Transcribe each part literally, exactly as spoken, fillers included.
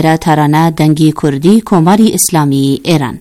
ئێرە تەرانە دەنگی کوردی کۆماری ئیسلامی ئێران.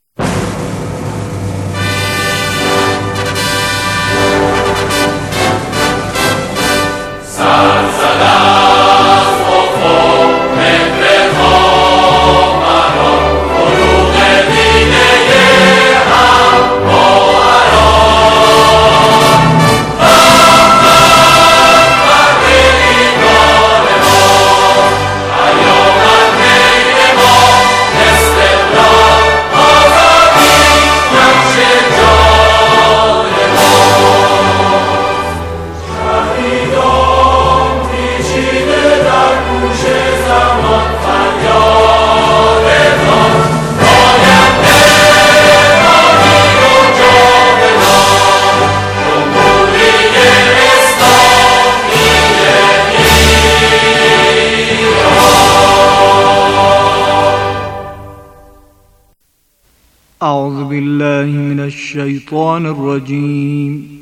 أعوذ بالله من الشيطان الرجيم.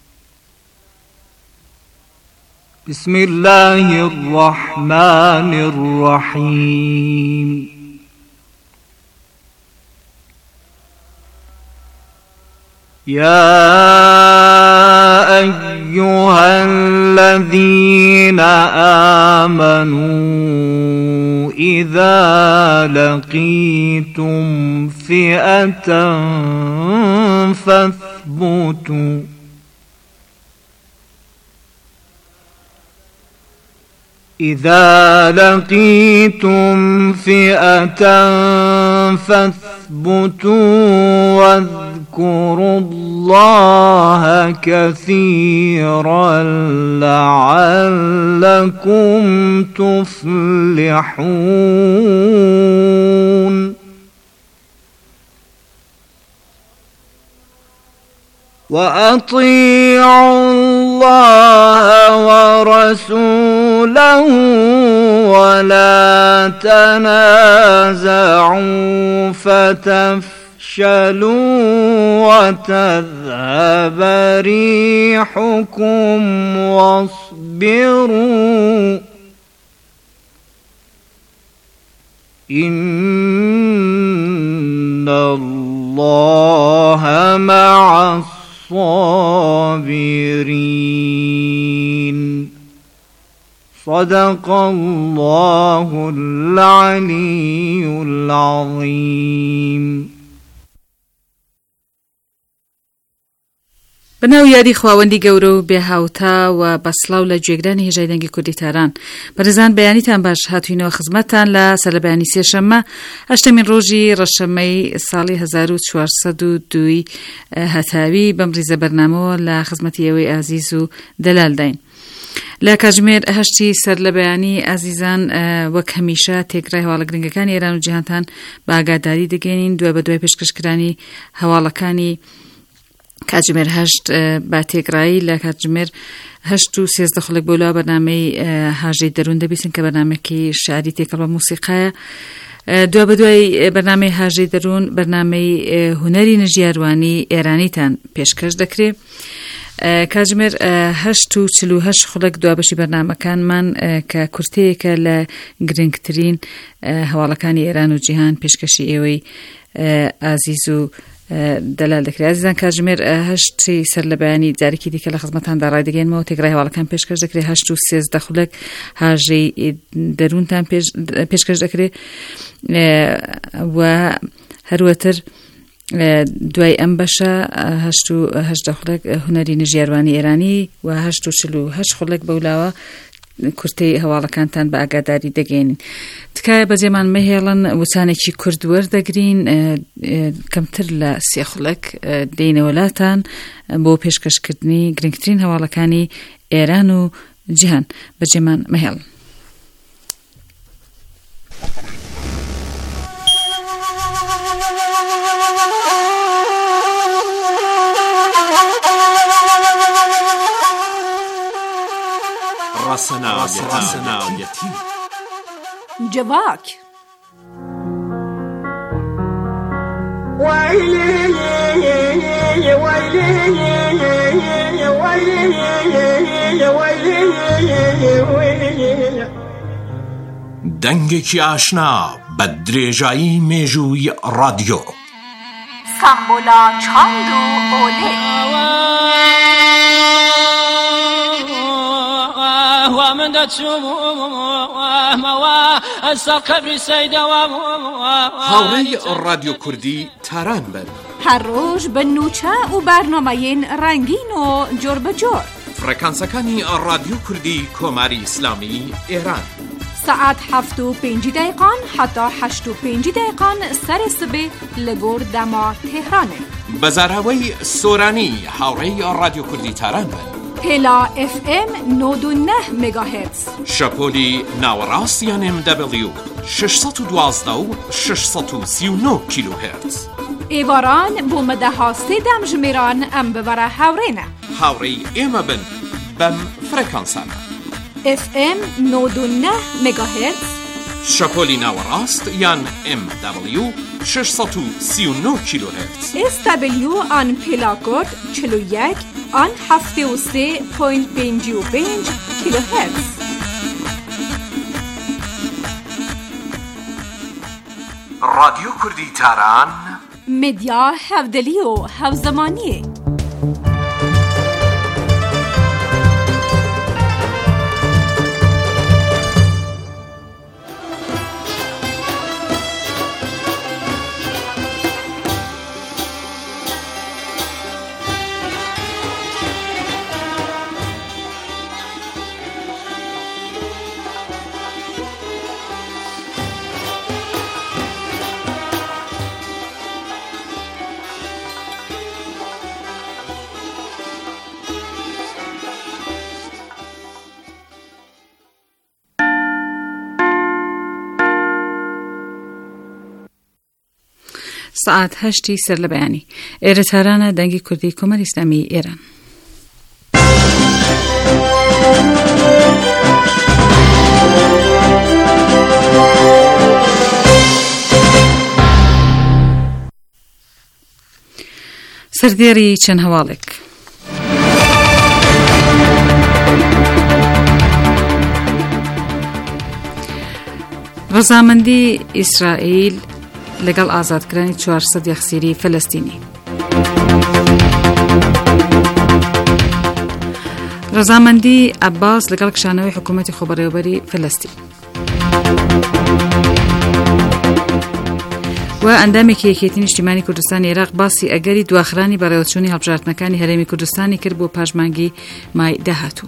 بسم الله الرحمن الرحيم. يا أيها الذين آمنوا إذا لقيتم فئة فاثبتوا إذا لقيتم فئة فاثبتوا واذكروا الله كثيرا لعلكم تفلحون. وأطيعوا الله ورسوله ولا تنازعوا فتفشلوا وتذهب ريحكم واصبروا إن الله مع الصابرين. صدق الله العلي العظيم. بناو یاری خواوەندی گەورە و بێهاوتا و بەسڵاو لە گوێگرانی هێژای دەنگی کوردی تاران. بەڕێزان بەیانیتان باش هاتوینەوە خزمەتتان لە سەرلەبەیانی سێشەممە هەشتمین ڕۆژی ڕەشەمەی ساڵی هەزار و چوارسەد و دوو هەتاوی بەم ڕیزە بەرنامەوە لە خزمەتی ئێوەی ئازیز و دەلال داین. لە کاتژمێر هەشتی سەرلەبەیانی ئازیزان وەک هەمیشە تێکرای هەواڵە گرنگەکانی ئێران و جیهانتان بە ئاگاداری دەگەێنین دوای بە دوای پێشکەشکرانی هەواڵەکانی کاتژمێر هەشت با تێکرایی لە کاتژمێر هەشت و سێزدە خولێک بۆلاوە بەرنامەی هاژەی دەروون دەبیستن کە بەرنامێکی شعری تێکەڵ بە موسیقایە. دوا بە دوای بەرنامەی هاژەی دەروون بەرنامەی هونەری نەژیاروانی ئێرانیتان پێشکەش دەکرێت. کاتژمێر هەشت و چل و هەشت خولێک دوابەشی بەرنامەکانمان کە کورتەیەکە لە گرنگترین هەواڵەکانی ئێران و جیهان پێشکەشی ئێوەی ئازیز و دەلال دەکرێت. ئازیزان کاتژمێر هەشتی سەرلەبەیانی جارێکی دیکە لە خزمەتاندا ڕایدەگەینەوە تێکرای هەواڵەکان پێشکەش دەکرێت. هەشت و سێزدە خولێک هاژەی دەروونتان پێشکەش دەکرێت و هەروەتر دوای ئەم بەشە هەشت و هەژدە خولێک هونەری نەژیاروانی ئێرانی و هەشت و چل و هەشت خولێک بەولاوە کورتەی هەواڵەکانتان بە ئاگاداری دەگەێنین. تکایە بەجێمان مەهێڵن وچانێکی کورد وەردەگرین کەمتر لە سێ خولێک دێنەوەلاتان بۆ پێشکەشکردنی گرنگترین هەواڵەکانی ئێران و جیهان. بەجێمان مەهێڵن. راسنا راسنا اليتيم جواك ويلي ويلي ويلي ويلي دەنگێکی ئاشنا بە درێژایی مێژووی ڕادیۆ. سامبۆلا چاند و ئۆلێ. من دەچوومەوە ئەستا قەبری سەیدەوە. هاوڕێی ڕادیۆ کوردی تاران بن. هەر ڕۆژ بە نوچە و بەرنامەیەن ڕەنگین و جۆر بەجۆر. فرەکانسەکانی ڕادیۆ کوردی کۆماری ئیسلامی ئێران. سعات هەفت و پێنجی دقیقان حتا هەشت و پێنجی دقیقان سەرێ سبێ لە گۆر دەما تێهرانێ. بەزاراوەی سۆرانی هاوڕێی ڕادیۆ کوردی تاران بن. هێلا ئف ئێم نۆد و نە مێگاهێرتز. شەپۆلی ناوەڕاست یان ئێم دەبلیو شەشسەد و دوازدە و شەشسەد و سی و نۆ کیلۆهێرتز. ئێواران بۆ مەدەها سێدەم ژمێران ئەم ببەرە هاوڕێنە. هاوڕێی ئێمە بن بەم فرەکانسانە. ئف ئێم نۆد و نە مێگاهێرتز. شەپۆلی ناوەڕاست یان ئێم دەبلیو شەشسەد و سی و نۆ کیلۆهێرتز. ئێس دەبلیو ئان پێلاکۆرد چل و یەک آن هەفتێ و سێ پۆینت پێنجی و پێنج کیلۆهێرتز. ڕادیۆ کوردی تاران مدیا هەودەلی و هەوزەمانیە. سعات هەشتی سەر لە بەیانی ئێرە تارانە دەنگی کوردی کۆمەری ئیسلامی ئێران. سەردێڕی چەند هەواڵێک. ڕەزامەندی ئیسرائیل لەگەڵ ئازادکرانی چوارسەد یەخسیری فەلەستینی. ڕەزامەندی عەباس لەگەڵ کشانەوەی حکوومەتی خۆبەڕێوەبەری فەلەستین. و ئەندامێکی یەکێتی نیشتیمانی کوردستانی عێراق باسی ئەگەری دواخرانی بەڕێوەچوونی هەڵبژاردنەکانی هەرێمی کوردستانی کرد بۆ پاشمانگی مای داهاتوو.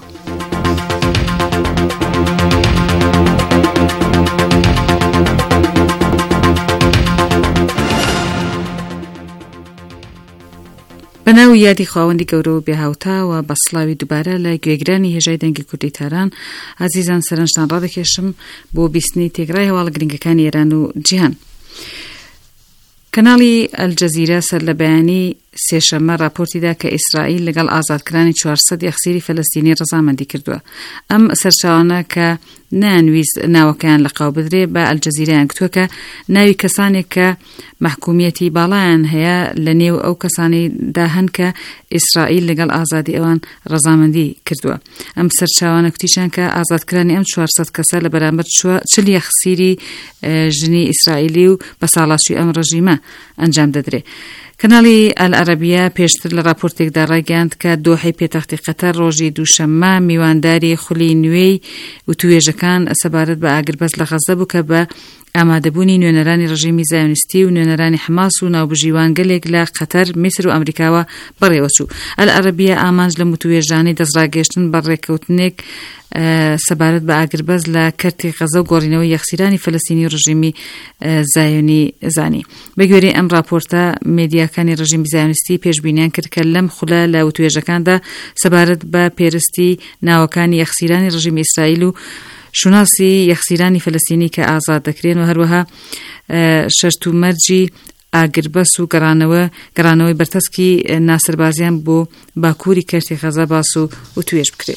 بەناو یادی خاوەندی گەورە و بێهاوتاوە بە سڵاوی دووبارە لە گوێگرانی هێژای دەنگی کوردی تاران ئازیزان سەرنجتان ڕادەکێشم بۆ بیستنی تێگرای هەواڵە گرنگەکانی ئێران و جیهان. کەناڵی ئەلجەزیرە سەر لە بەیانی سێشەممە راپۆرتیدا کە ئیسرائیل لەگەڵ ئازادکرانی چوارسەد یەخسیری فەلەستینی ڕەزامەندی کردووە. ئەم سەرچاوانە کە نانویست ناوەکەیان لە قاو بدرێ بە ئەلجەزیرەیان کتووە کە ناوی کەسانێک کە محکومیەتی باڵایان هەیە لە نێو ئەو کەسانی داهەن کە ئیسرائیل لەگەڵ ئازادی ئەوان ڕەزامەندی کردووە. ئەم سەرچاوانە کوتیشان کە ئازادکرانی ئەم چوارسەد کەسە لە بەرامبەر چل یەخسیری ژنی ئیسرائیلی و بە ساڵاچوی ئەم ڕژیمە ئەنجام دەدرێ. کەناڵی ئەلعەرەبیە پێشتر لە راپۆرتێکدا ڕایگەیاند کە دۆحەی پێتەختی قەتەر ڕۆژی دووشەممە میوانداری خولی نوێی وتوێژەکان سەبارەت بە ئاگربەز لە غەزە بوو کە بە ئامادەبوونی نوێنەرانی ڕژیمی زایۆنیستی و نوێنەرانی حماس و ناوبژیوانگەلێک لە قەتەر، میسر و ئەمریکاوە بەڕێوەچوو. ئەلعەرەبیە ئامانج لە متوێژانەی دەستڕاگەشتن بە ڕێکەوتنێک سەبارەت بە ئاگربەز لە کەرتی غەزە و گۆڕینەوەی یەخسیرانی فەلەستینی و ڕژیمی زایۆنی زانی. بەگوێرەی ئەم راپۆرتە مێدیاکانی ڕژیمی زایۆنیستی پێشبینیان کرد کە لەم خولە لە وتوێژەکاندا سەبارەت بە پێرستی ناوەکانی یەخسیرانی ڕژیمی ئیسرائیل و شوناسی یەخسیرانی فەلەستینی کە ئازاد دەکرێن و هەروەها شەرت و مەرجی ئاگربەس و گەڕانەوە گەڕانەوەی بەرتەسکی ناسەربازیان بۆ باکووری کەرتی غەزە باس و وتوێژ بکرێت.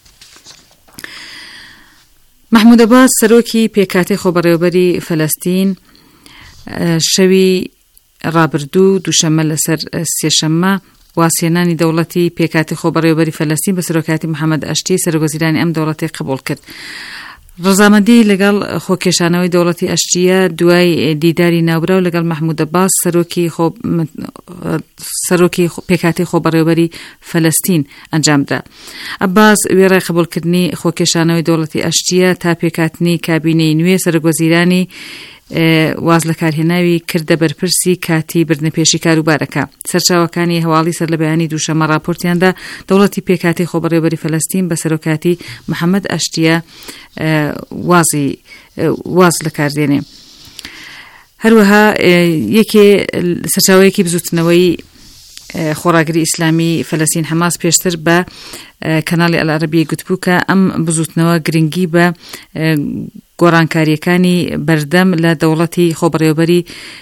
محمود عەباس سەرۆکی پێکهاتەی خۆبەڕێوەبەری فەلەستین شەوی ڕابردوو دووشەممە لەسەر سێشەممە واسێنانی دەوڵەتی پێکهاتی خۆبەڕێوەبەری فەلەستین بە سەرۆکاتی محەممەد ئەشتی سەرۆکوەزیرانی ئەم دەوڵەتی قبوڵ کرد. ڕەزامەندی لەگەڵ خۆکێشانەوەی دەوڵەتی ئەشتیە دوای دیداری ناوبراو لەگەڵ محمود عەباس سەرۆکی سەرۆکی پێکهاتەی خۆبەڕێوەبەری فەلەستین ئەنجامدرا. عەباس وێڕای قبوڵکردنی خۆکێشانەوەی دەوڵەتی ئەشتیە تا پێکهاتنی کابینەی نوێ سەرۆکوەزیرانی واز لە کارهێناوی کردە بەرپرسی کاتی بردنپێشی کاروبارەکە. سەرچاوەکانی هەواڵی سەر لە بەیانی دووشەمە راپۆرتیاندا دەوڵەتی پێکهاتەی خۆبەڕێوەبەری فەلەستین بە سەرۆکاتی محەممەد ئەشتیە وازی واز لە کاردێنێ. هەروەها یەکێ سەرچاوەیەکی بزوتنەوەی خۆراگری ئیسلامی فەلەستین حەماس پێشتر بە کەناڵی ئەلعەرەبیە گوتبوو کە ئەم بزوتنەوە گرنگی بە گۆڕانکاریەکانی بەردەم لە دەوڵەتی خۆبەڕێوەبەری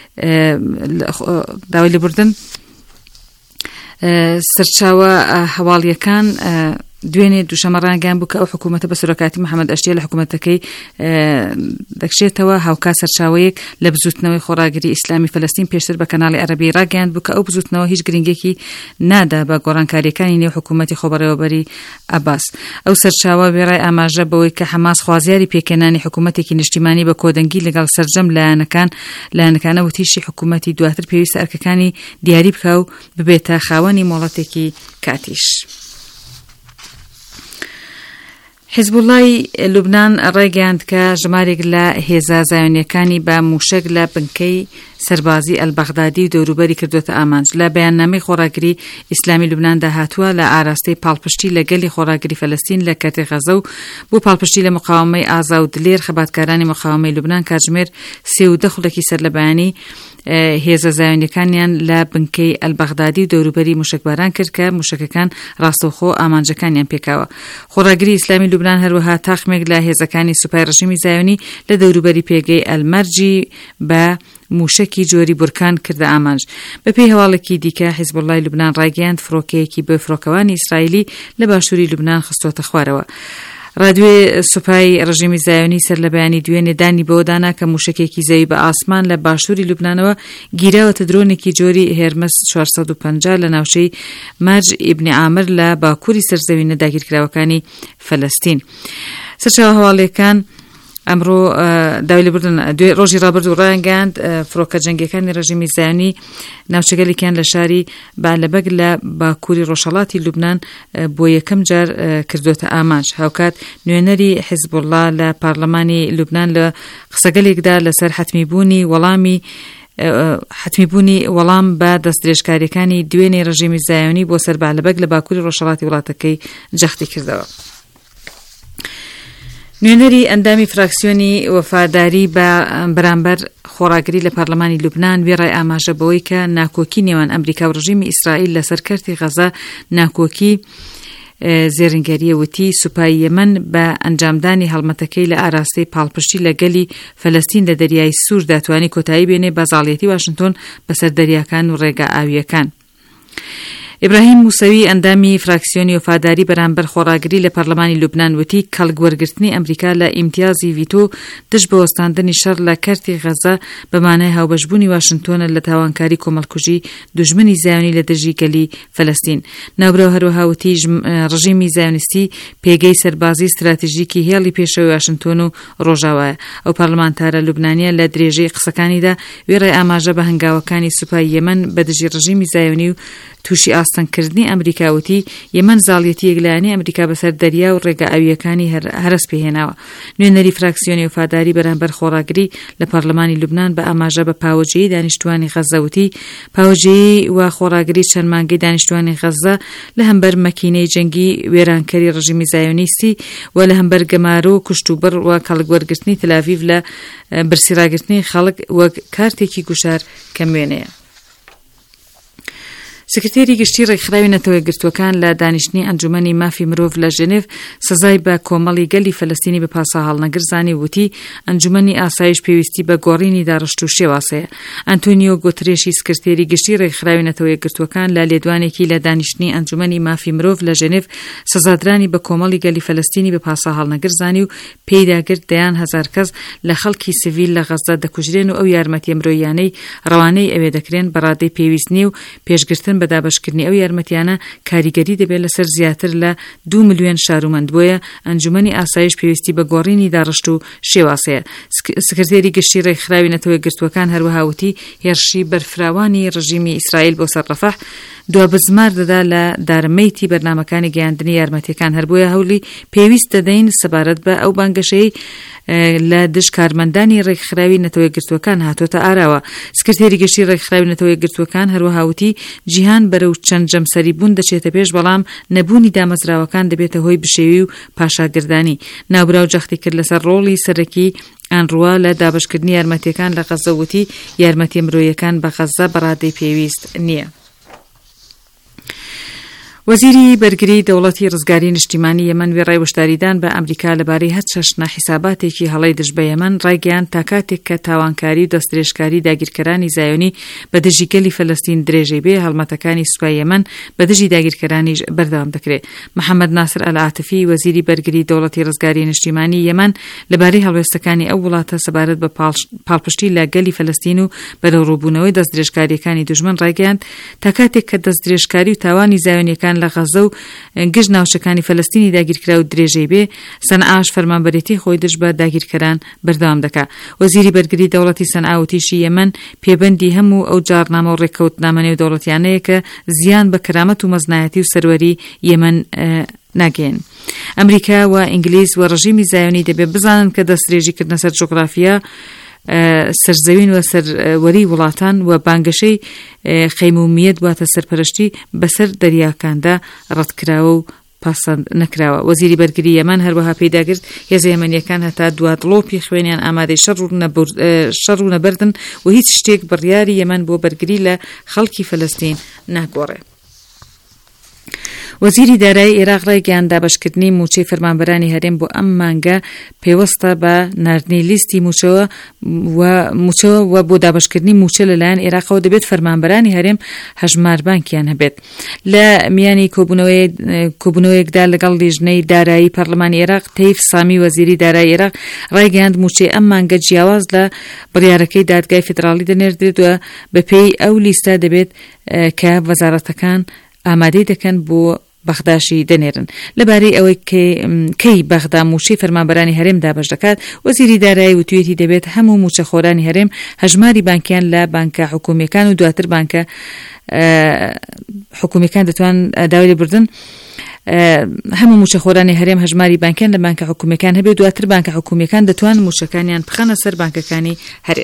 داوای لێبوردن سەرچاوە هەواڵیەکان دوێنێ دووشەمە ڕانگەیان بوو کە ئەو حکوومەتە بە سەرۆکاتی محەممەد ئەشتیە لە حکوومەتەکەی دەکشێتەوە هاوکا سەرچاوەیەک لە بزوتنەوەی خۆراگری ئیسلامی فەلەستین پێشتر بە کەناڵی عەرەبی ڕاگەیان بوو کە ئەو بزوتنەوە هیچ گرنگێکی نادا بە گۆڕانکاریەکانی نێو حکوومەتی خۆبەڕێوەبەری عەباس. ئەو سەرچاوە وێڕای ئاماژە بەوەی کە حەماس خوازیاری پێکێنانی حکوومەتێکی نیشتیمانی بە کۆدەنگی لەگەڵ سەرجەم لایەنەکان لایەنەکانە وتیشی حکوومەتی دواتر پێویستە ئەرکەکانی دیاری بکە و ببێتە خاوەنی مۆڵەتێکی کاتیش. حیزبوڵای لوبنان ڕێگەیاند کە ژمارێک لە هێزە زایۆنیەکانی بە موشک لە بنکەی سەربازی ئەلبەغدادی و دەوروبەری کردوتە ئامانج. لە بەیاننامەی خۆراگری ئیسلامی لوبناندا هاتووە لە ئاراستەی پاڵپشتی لە گەلی خۆراگری فەلەستین لە کەرتی غەزە و بۆ پاڵپشتی لە مقاومەی ئازا و دلێر خەباتکارانی مقاومەی لوبنان کاتژمێر سێ و دە خولەکی سەر لە بەیانی هێزە زایۆنیەکانیان لە بنکەی ئەلبەغدادی و دەوروبەری موشکباران کرد کە موشکەکان ڕاستەوخۆ ئامانجەکانیان پێکاوە. خۆراگری ئیسلامی لوبنان هەروەها تاخمێک لە هێزەکانی سوپای ڕژیمی زایۆنی لە دەوروبەری پێگەی ئەلمەرجی بە موشکی جۆری بورکان کردە ئامانج. بەپێی هەواڵێکی دیکە حیزبوڵای لوبنان ڕایگەیاند فڕۆکەیەکی بۆ فڕۆکەوانی ئیسرائیلی لە باشووری لوبنان خستۆتە خوارەوە. ڕادوێ سوپای ڕژیمی زایۆنی سەر لە بەیانی دوێنێ دانی بەوەدانا کە موشکێکی زەوی بە ئاسمان لە باشووری لوبنانەوە گیراوەتە درۆنێکی جۆری هێرمەس چوارسەد و پەنجا لە ناوچەی مەرج ئیبنی عامر لە باکووری سەرزەوینە داگیرکراوەکانی فەلەستین. سەرچاوە هەواڵیەکان ئەمڕۆ داوای لێبوردن دوێ ڕۆژی ڕابردوو ڕایگەاند فڕۆکە جەنگیەکانی ڕژیمی زایۆنی ناوچەگەلێکیان لە شاری بالەبەگ لە باکووری ڕۆژهەڵاتی لوبنان بۆ یەکەم جار کردوتە ئامانج. هاوکات نوێنەری حیزبوڵڵا لە پارلەمانی لوبنان لە قسەگەلێکدا لەسەر حتمیبوونی وەڵامی حتمیبوونی وەڵام بە دەستدرێژکاریەکانی دوێنێ ڕژیمی زایۆنی بۆ سەر بالەبەگ لە باکووری ڕۆژهەڵاتی وڵاتەکەی جەختی کردەوە. نوێنەری ئەندامی فراکسیۆنی وەفاداری بە بەرامبەر خۆراگری لە پارلەمانی لوبنان وێڕای ئاماژە بەوەی کە ناکۆکی نێوان ئەمریکا و ڕژیمی ئیسرائیل لەسەر کەرتی غەزە ناکۆکی زێڕنگەریە وتی سوپای یەمەن بە ئەنجامدانی هەڵمەتەکەی لە ئاراستەی پاڵپشتی لە گەلی فەلەستین لە دەریای سوور دەتوانی کۆتایی بێنێ بە زاڵیەتی واشنتۆن بەسەر دەریاکان و ڕێگە ئاویەکان. ئیبراهیم موسەوی ئەندامی فراکسیۆنی وەفاداری بەرامبەر خۆراگری لە پەرلەمانی لوبنان وتی کەڵگوەرگرتنی ئەمریکا لە ئیمتیازی ڤیتۆ دژ بە وەستاندنی شەڕ لە کەرتی غەزە بەمانای هاوبەشبوونی واشنتۆنە لە تاوانکاری کۆمەڵکوژی دوژمنی زایۆنی لە دژی گەلی فەلەستین. ناوبراو هەروەها وتی ڕژیمی زایۆنیستی پێگەی سەربازی استراتیژیکی هێڵی پێشەوەی واشنتۆن و ڕۆژاوایە. ئەو پەرلەمانتارە لوبنانیە لە درێژەی قسەکانیدا وێڕای ئاماژە بە هەنگاوەکانی سوپای یەمەن بە دژی ڕژیمی زایۆنی و تووشی ئاستەنکردنی ئەمریکاوتی یەمەن زاڵیەتی یەکلایەنی ئەمریکا بەسەر دەریا و ڕێگە ئاویەکانی هەرس پێهێناوە. نوێنەری فراکسیۆنی وەفاداری بەرامبەر خۆراگری لە پەرلەمانی لوبنان بە ئاماژە بە پاوەجێی دانیشتوانی غەزەوتی پاوەجێی و خۆراگری چەند مانگەی دانیشتوانی غەزە لە هەمبەر مەکینەی جەنگی وێرانکەری ڕژیمی زایۆنیستی و لە هەمبەر گەمارە و کوشتوبڕ و کەڵگوەرگرتنی تەل‌ئاڤیڤ لە برسیڕاگرتنی خەڵک وەک کارتێکی گوشار کەموێنەیە. سکرتێری گشتی ڕێکخراوی نەتەوەی گرتوەکان لە دانیشتنی ئەنجومەنی مافی مرۆڤ لە ژنێڤ سزای بە کۆمەڵی گەلی فەلەستینی بە پاسا هەڵنەگرزانی وتی ئەنجومەنی ئاسایش پێویستی بە گۆڕینی داڕشت و شێواسەیە. ئەنتۆنیۆ گوترێشی سکرتێری گشتی ڕێکخراوی نەتەوەی گرتوەکان لە لێدوانێکی لە دانیشتنی ئەنجومەنی مافی مرۆڤ لە ژنێڤ سزادرانی بە کۆمەڵی گەلی فەلەستینی بە پاسا هەڵنەگرزانی و پێیداگرت دەیان هەزار کەس لە خەڵکی سڤیل لە غەزە دەکوژرێن و ئەو یارمەتیە مرۆییانەی ڕەوانەی ئەوێ دەکرێن بەڕادەی پێویست نیە و پێشگرتن بە دابەشکردنی ئەو یارمەتیانە کاریگەری دەبێت لەسەر زیاتر لە دو ملیۆن شارومەند. بۆیە ئەنجومەنی ئاسایش پێویستی بە گۆڕینی داڕشت و شێواسەیە. سکرتێری گشتی ڕێکخراوی نەتەوەی گرتوەکان هەروەها وتی هێرشی بەرفراوانی ڕژیمی ئیسرائیل بۆ سەر ڕەفەح دوابزمار دەدا لە دارمەیتی بەرنامەکانی گەیاندنی یارمەتیەکان. هەر بۆیە هەوڵی پێویست دەدەین سەبارەت بە ئەو بانگەشەی لە دژ کارمەندانی ڕێکخراوی نەتەوەی گرتوەکان هاتۆتە ئاراوە. سکرتێری گشتی ڕێکخراوی نەتەوەی گرتوەکان هەروەها وتی جیهان بەرەو چەند جەمسەری بوون دەچێتە پێش، بەڵام نەبوونی دامەزراوەکان دەبێتە هۆی بشێوی و پاشاگردانی. ناوبراو جەختی کرد لەسەر ڕۆڵی سەرەکی ئەنڕوا لە دابەشکردنی یارمەتیەکان لە غەزە، وتی یارمەتی مرۆییەکان بە غەزە بەڕادەی پێویست نییە. وەزیری بەرگری دەوڵەتی ڕزگاری نیشتیمانی یەمەن وێڕای وەشداریدان بە ئەمریکا لەبارەی هەر چەشنە حیساباتێکی هەڵەی دژ بە یەمەن ڕایگەیاند تا کاتێک کە تاوانکاری و دەستدرێژکاری داگیرکەرانی زایۆنی بە دژی گەلی فەلەستین درێژەی بێ، هەڵمەتەکانی سوپای یەمەن بە دژی داگیرکەرانیش بەردەوام دەکرێت. محەممەد ناسر ئەلعاتفی وەزیری بەرگری دەوڵەتی ڕزگاری نیشتیمانی یەمەن لەبارەی هەڵوێستەکانی ئەو وڵاتە سەبارەت بە پاڵپشتی لە گەلی فەلەستین و بەرەوڕووبوونەوەی دەستدرێژکاریەکانی دوژمن ڕایگەیاند تا کاتێک کە دەستدرێژکاری و تاوانی زایۆنیەکان لە غەزە و گشت ناوچەکانی فەلەستینی داگیرکرا و درێژەی بێ، سەنعاش فەرمانبەرێتی خۆی دژ بە داگیرکەران بەردەوام دەکات. وەزیری بەرگری دەوڵەتی سەنعا وتیشی یەمەن پێبەندی هەموو ئەو جارنامە و ڕێککەوتنامە نێودەوڵەتیانەیە کە زیان بە کەرامەت و مەزنایەتی و سەروەری یەمەن ناگەین. ئەمریکا و ئینگلیز و ڕژیمی زایۆنی دەبێت بزانن کە دەستدرێژیکردنە سەر جوغرافیا، سەرزەوین و سەروەری وڵاتان و بانگەشەی خەیمومیەت واتە سەرپەرشتی بەسەر دەریاکاندا ڕەتکراوە و پاسەند نەکراوە. وەزیری بەرگری یەمەن هەروەها پێداگرت هێزە یەمەنیەکان هەتا دواتڵۆپی خوێنیان ئامادەی شەڕ و نەبەردن و هیچ شتێک بڕیاری یەمەن بۆ بەرگری لە خەڵکی فەلەستین ناگۆڕێ. وەزیری دارایی عێراق ڕایگەیاند دابەشکردنی موچەی فەرمانبەرانی هەرێم بۆ ئەم مانگە پێوەستە بە ناردنی لیستی موچەوە و موچەوە و بۆ دابەشکردنی موچە لەلایەن عێراقەوە دەبێت فەرمانبەرانی هەرێم هەژماربانکیان هەبێت. لە میانی کۆبوونەوەیەکدا لەگەڵ لیژنەی دارایی پەرلەمانی عێراق تەیف سامی وەزیری دارایی عێراق ڕایگەیاند موچەی ئەم مانگە جیاواز لە بڕیارەکەی دادگای فیدراڵی دەنێردرێت و بەپێی ئەو لیستە دەبێت کە وەزارەتەکان ئامادەی دەکەن بۆ بەخداشی دەنێرن. لەبارەی ئەوەی کەی بەغدا موچەی فەرمانبەرانی هەرێم دابەش دەکات، وەزیری دارایی وتوێتی دەبێت هەموو موچەخۆرانی هەرێم هەژماری بانکیان لە بانکە حکوومیەکان و دواتر بانکە حکوومیەکان دەتوان داوای لێبوردن هەموو موچەخۆرانی هەرێم هەژماری بانکیان لە بانکە حکوومیەکان هەبێت، دواتر بانکە حکوومیەکان دەتوان موچەکانیان بخەنە سەر بانکەکانی هەرێم.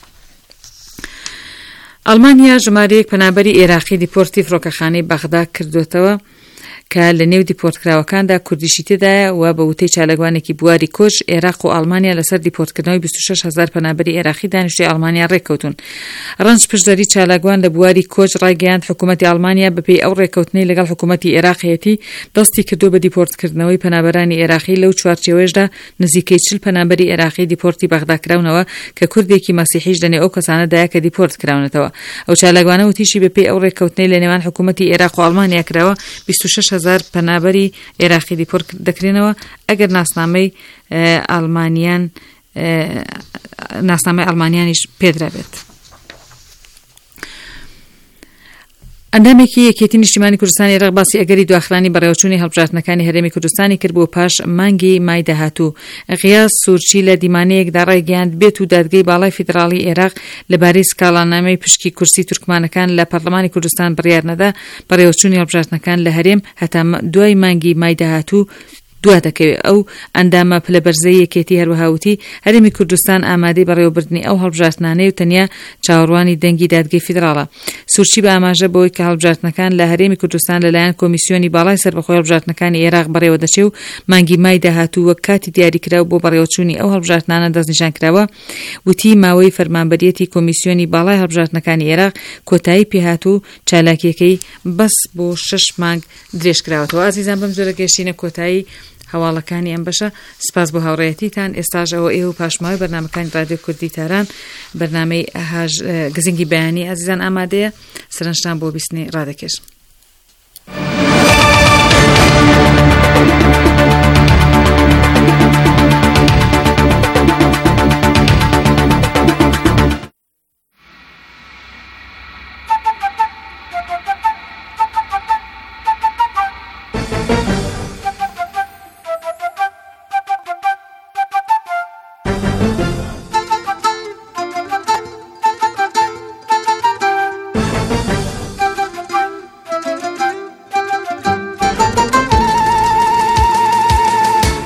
ئەڵمانیا ژمارەیەک پەنابەری عێراقی دیپۆرتی فڕۆکەخانەی بەغدا کردوێتەوە کە لە نێو دیپۆرتکراوەکاندا کوردیشی تێدایە و بە وتەی چالەگوانێکی بواری کۆچ عێراق و ئەڵمانیا لەسەر دیپۆرتکردنەوەی بیست و شەش هەزار پەنابەری عێراقی دانیشتوی ئەڵمانیا ڕێککەوتون. ڕەنج پشتدەری چالەگوان لە بواری کۆچ ڕایگەیاند حکوومەتی ئەڵمانیا بەپێی ئەو ڕێککەوتنەی لەگەڵ حکوومەتی عێراقیەتی دەستی کردو بە دیپۆرتکردنەوەی پەنابەرانی عێراقی. لەو چوارچێوەیەشدا نزیکەی چل پەنابەری عێراقی دیپۆرتی بەغدا کراونەوە کە کوردێکی مەسیحیش لەنێو ئەو کەسانەدایە کە دیپۆرت کراونەتەوە. ئەو چالەگوانە وتیشی بەپێی ئەو ڕێککەوتنەی لە نێوان حکوومەتی عێراق و ئەڵمانیا کراوە بیست و شەش هەزار پەنابەری عێراقی دیپۆرت دەکرێنەوە ئەگەر ناسنامەی ئەڵمانیان ناسنامەی ئەڵمانیانیش پێدرابێت. ئەندامێکی یەکێتی نیشتیمانی کوردستانی عێراق باسی ئەگەری دواخرانی بەڕێوەچوونی هەڵبژاردنەکانی هەرێمی کوردستانی کرد بۆ پاش مانگی مای داهاتوو. غیاس سوورچی لە دیمانەیەکدا ڕایگەیاند بێت و دادگای باڵای فیدراڵی عێراق لەبارەی سکاڵانامەی پشکی کورسی تورکمانەکان لە پەرلەمانی کوردستان بڕیار نەدا بەڕێوەچوونی هەڵبژاردنەکان لە هەرێم هەتا دوای مانگی مای داهاتوو دوا دەکەوێت. ئەو ئەندامە پلەبەرزەی یەکێتی هەروەهاوتی هەرێمی کوردستان ئامادەی بەڕێوەبردننی ئەو هەڵبژاردنانەی و تەنیا چاوەڕوانی دەنگی دادگای فیدراڵە. سوورچی بە ئاماژە بۆی کە هەڵبژاردنەکان لە هەرێمی کوردستان لەلایەن کۆمیسیۆنی باڵای سەربەخۆی هەڵبژاردنەکانی عێراق بەڕێوە دەچێ و مانگی مای داهاتوو وەک کاتی دیاریکراو بۆ بەڕێوەچوونی ئەو هەڵبژاردنانە دەستنیشان کراوە. وتی ماوەی فەرمانبەریەتی کۆمیسیۆنی باڵای هەڵبژاردنەکانی عێراق کۆتایی پێهاتوو چالاکیەکەی بەس بۆ شەش مانگ درێژ کراوەتەوە. ئازیزان بەم جۆرە گەشتینە کۆتایی هەواڵەکانی ئەم بەشە. سپاس بۆ هاوڕێیەتیتان. ئێستاژ ئەوە ئێوە پاشماوەی بەرنامەکانی رادیۆ کوردی تاران بەرنامەی گزنگی بەیانی ئازیزان ئامادەیە سەرنجتان بۆ بیستنی ڕادەکێش.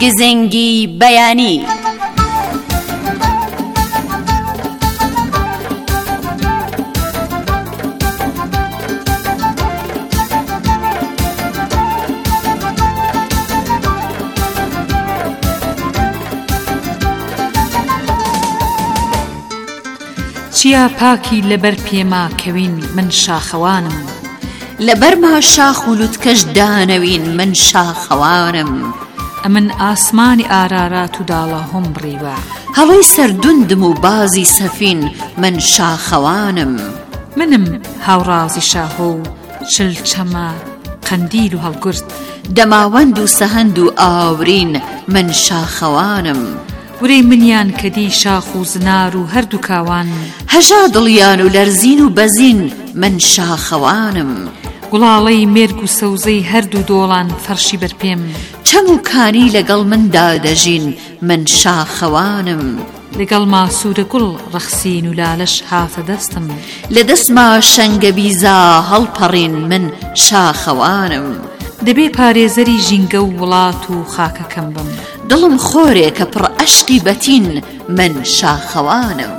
گزنگی بەیانی. چیا پاکی لەبەر پێما کەوین من شاخەوانم، لەبەرما شاخ و لوتکەش دانەوین من شاخەوانم. ئەمن ئاسمانی ئارارات و داڵە هەم بڕیوە، هەڵەی سەردوندم و بازی سەفین من شاخەوانم. منم هاوڕازی شاهۆ و چلچەمە قەندیل و هەڵگورت، دەماوەند و سەهەند و ئاورین من شاخەوانم. ورەی منیان کەدی شاخ و زنار و هەردوو کاوان، هەژا دڵیان و لەرزین و بەزین من شاخەوانم. گوڵاڵەی مێرگ و سەوزەی هەردوو دۆڵان فەرشی بەرپێم، چەم و کانی لەگەڵ مندا دەژین من شاخەوانم. لەگەڵ ماسوورە گوڵ ڕەخسین و لالەش هاتە دەستم، لە دەستما شەنگە بیزا هەڵپەڕین من شاخەوانم. دەبێ پارێزەری ژینگە و وڵات و خاکەکەم بم، دڵم خۆرێ کە پڕ عەشقی بەتین من شاخەوانم.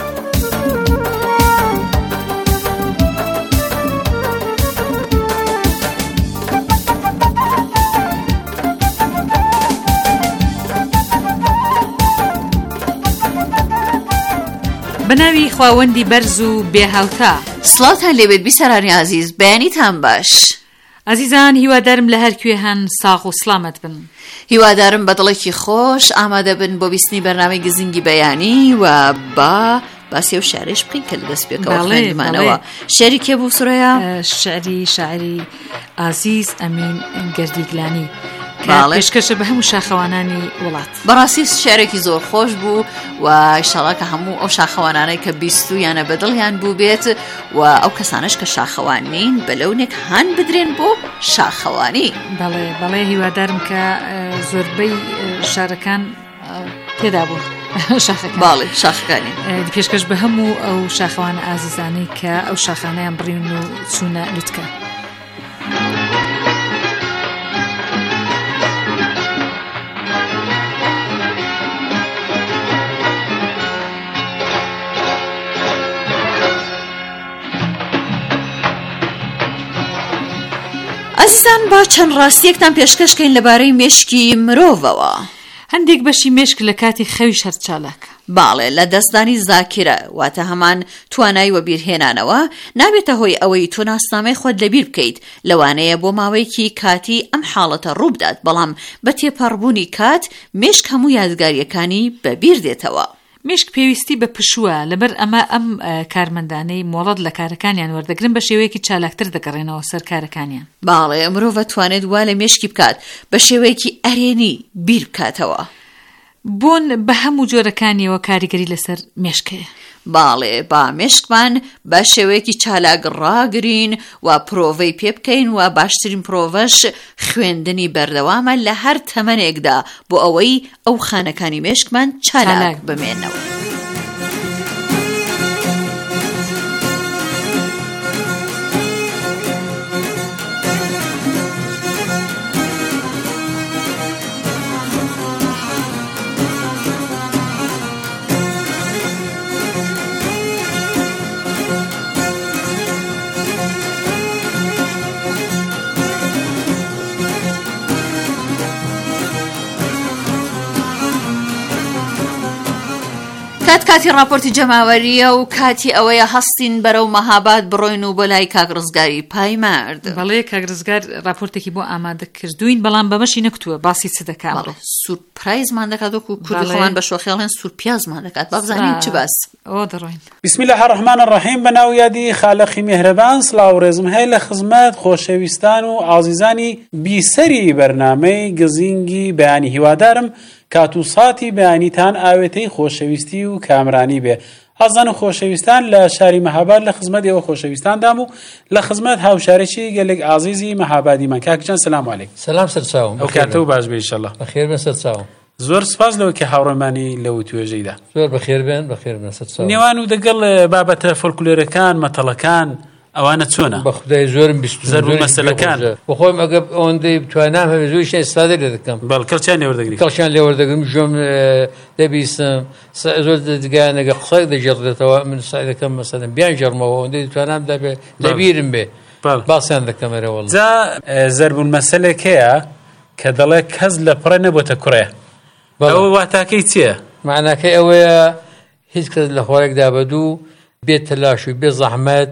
بەناوی خواوەندی بەرز و بێهاوتا. سڵاتان لێبێت بیسەرانی عزیز، بەیانیتان باش. عزیزان، هیوادارم لە هەرکوێ هەن ساغ و سلامت بن. هیوادارم بە دڵێکی خۆش ئامادە بن بۆ بیستنی بەرنامەی گزنگی بەیانی و با باسی و شعرش بکەین کە لە دەست پێکەوە خوێندمانەوە. شعری کێ بوو سورەیە؟ شعری شاعری ئازیز ئەمین گەردیگلانی کە باڵێ. پێشکەشە بە هەموو شاخەوانانی وڵات. بەڕاستی شعرێکی زۆر خۆش بوو و ئینشاڵڵا کە هەموو ئەو شاخەوانانەی کە بیست و یانە بەدڵیان بوو بێت و ئەو کەسانش کە شاخەوان نین بەلەونێک هەن بدرێن بۆ شاخەوانی. بەڵێ بەڵێ هیوادارم کە زۆربەی شارەکان تێدا بوون شاخەکان. باڵێ شاخەکانی پێشکەش بە هەموو ئەو شاخەوان ئازیزانەی کە ئەو شاخانەیان بڕیون و چوونە لوتکە. عزیزان، با چەند ڕاستیەکتان پێشکەشکەین لەبارەی مێشکی مرۆڤەوە. هەندێک بەشی مێشک لە کاتی خەوی شەرت چالاکە. باڵێ، لە دەستدانی زاکرە واتە هەمان توانای وە بیرهێنانەوە نابێتە هۆی ئەوەی تۆ ناسنامەی خۆت لەبیر بکەیت، لەوانەیە بۆ ماوەیەکی کاتی ئەم حاڵەتە ڕووبدات، بەڵام بە تێپەڕبوونی کات مێشک هەموو یادگاریەکانی بەبیر دێتەوە. مێشک پێویستی بە پشووە، لەبەر ئەمە ئەم کارمەندانەی مۆڵەت لە کارەکانیان وەردەگرن بە شێوەیەکی چالاکتر دەگەڕێنەوە سەر کارەکانیان. باڵێ، مرۆڤ توانێت وا لە مێشکی بکات بە شێوەیەکی ئەرێنی بیر بکاتەوە. بۆن بە هەموو جۆرەکانیەوە کاریگەری لەسەر مێشکەیە. باڵێ، با مێشکمان بە شێوەیەکی چالاک ڕاگرین و پرۆڤەی پێ بکەین و باشترین پرۆڤەش خوێندنی بەردەوامە لە هەر تەمەنێکدا بۆ ئەوەی ئەو خانەکانی مێشکمان چالاک بمێنەوە. کات کاتی راپۆرتی جەماوەریە و کاتی ئەوەیە هەستین بەرەو مەهاباد بڕۆین و بۆ لای کاک ڕزگاری پایمەرد. بەڵێ، کاک ڕزگار راپۆرتێکی بۆ ئامادە کردوین، بەڵام بەمەشی نەکتووە باسی چ دەکات. سورپرایزمان دەکات و کوردی خۆیان بە شۆخێڵێن سورپیازمان دەکات. با بزانین چ باس. ئەوە دەڕۆین. بسم الله الرحمن الرحیم. بەناو یادی خالقی میهرەبان. سڵاو و ڕێزم هەیە لە خزمەت خۆشەویستان و ئازیزانی بیسەری بەرنامەی گزینگی بەیانی. هیوادارم کات و ساتی بەیانیتان ئاوێتەی خۆشەویستی و کامرانی بێ. ئازان و خۆشەویستان لە شاری مەهاباد لە خزمەت ئێوە خۆشەویستاندام و لە خزمەت هاوشارێکی گەلێک ئازیزی مەهابادیمان. کاکجان سلام عەلەیکم. سلام سەرچاوم. ئەو کاتە و باش بێ ئینشەڵڵا. بەخێر بن سەرچاوم. زۆر سپاس لەوە کە هاوڕێمانی لەو توێژەیدا. زۆر بەخێر بن بەخێر بن سەرچاوم. نێوان و دەگەڵ بابەتە فۆلکلۆرەکان مەتەڵەکان ئەوانە چۆنە بە خودای زۆرم زەرب و مەسەلەکان بەخۆم ئەگە ئەوەندەی توانام هەبێ زۆری شتێ ئستفادە لێ دەکەم بەڵ کەڵکیان لێوەردەگری کەڵکیان لێوەردەگرم ژۆم دەبیستم زۆر دەجگایانەگە قسەی دەژێڕێتەوە من سعی دەکەم مەسەلەن بیان ژەڕمەوە ئەوەندەی توانام دەبێ لەبیرم بێ باسییان دەکەمەرە وەڵ جا زەربوون مەسەلێک هەیە کە دەڵێ کەس لە پڕە نەبووتە کوڕێ ئەوە واتاکەی چییە؟ معناکەی ئەوەیە هیچ کەس لە خۆرێکدا بەدوو بێت تەلاش و بێ زەحمەت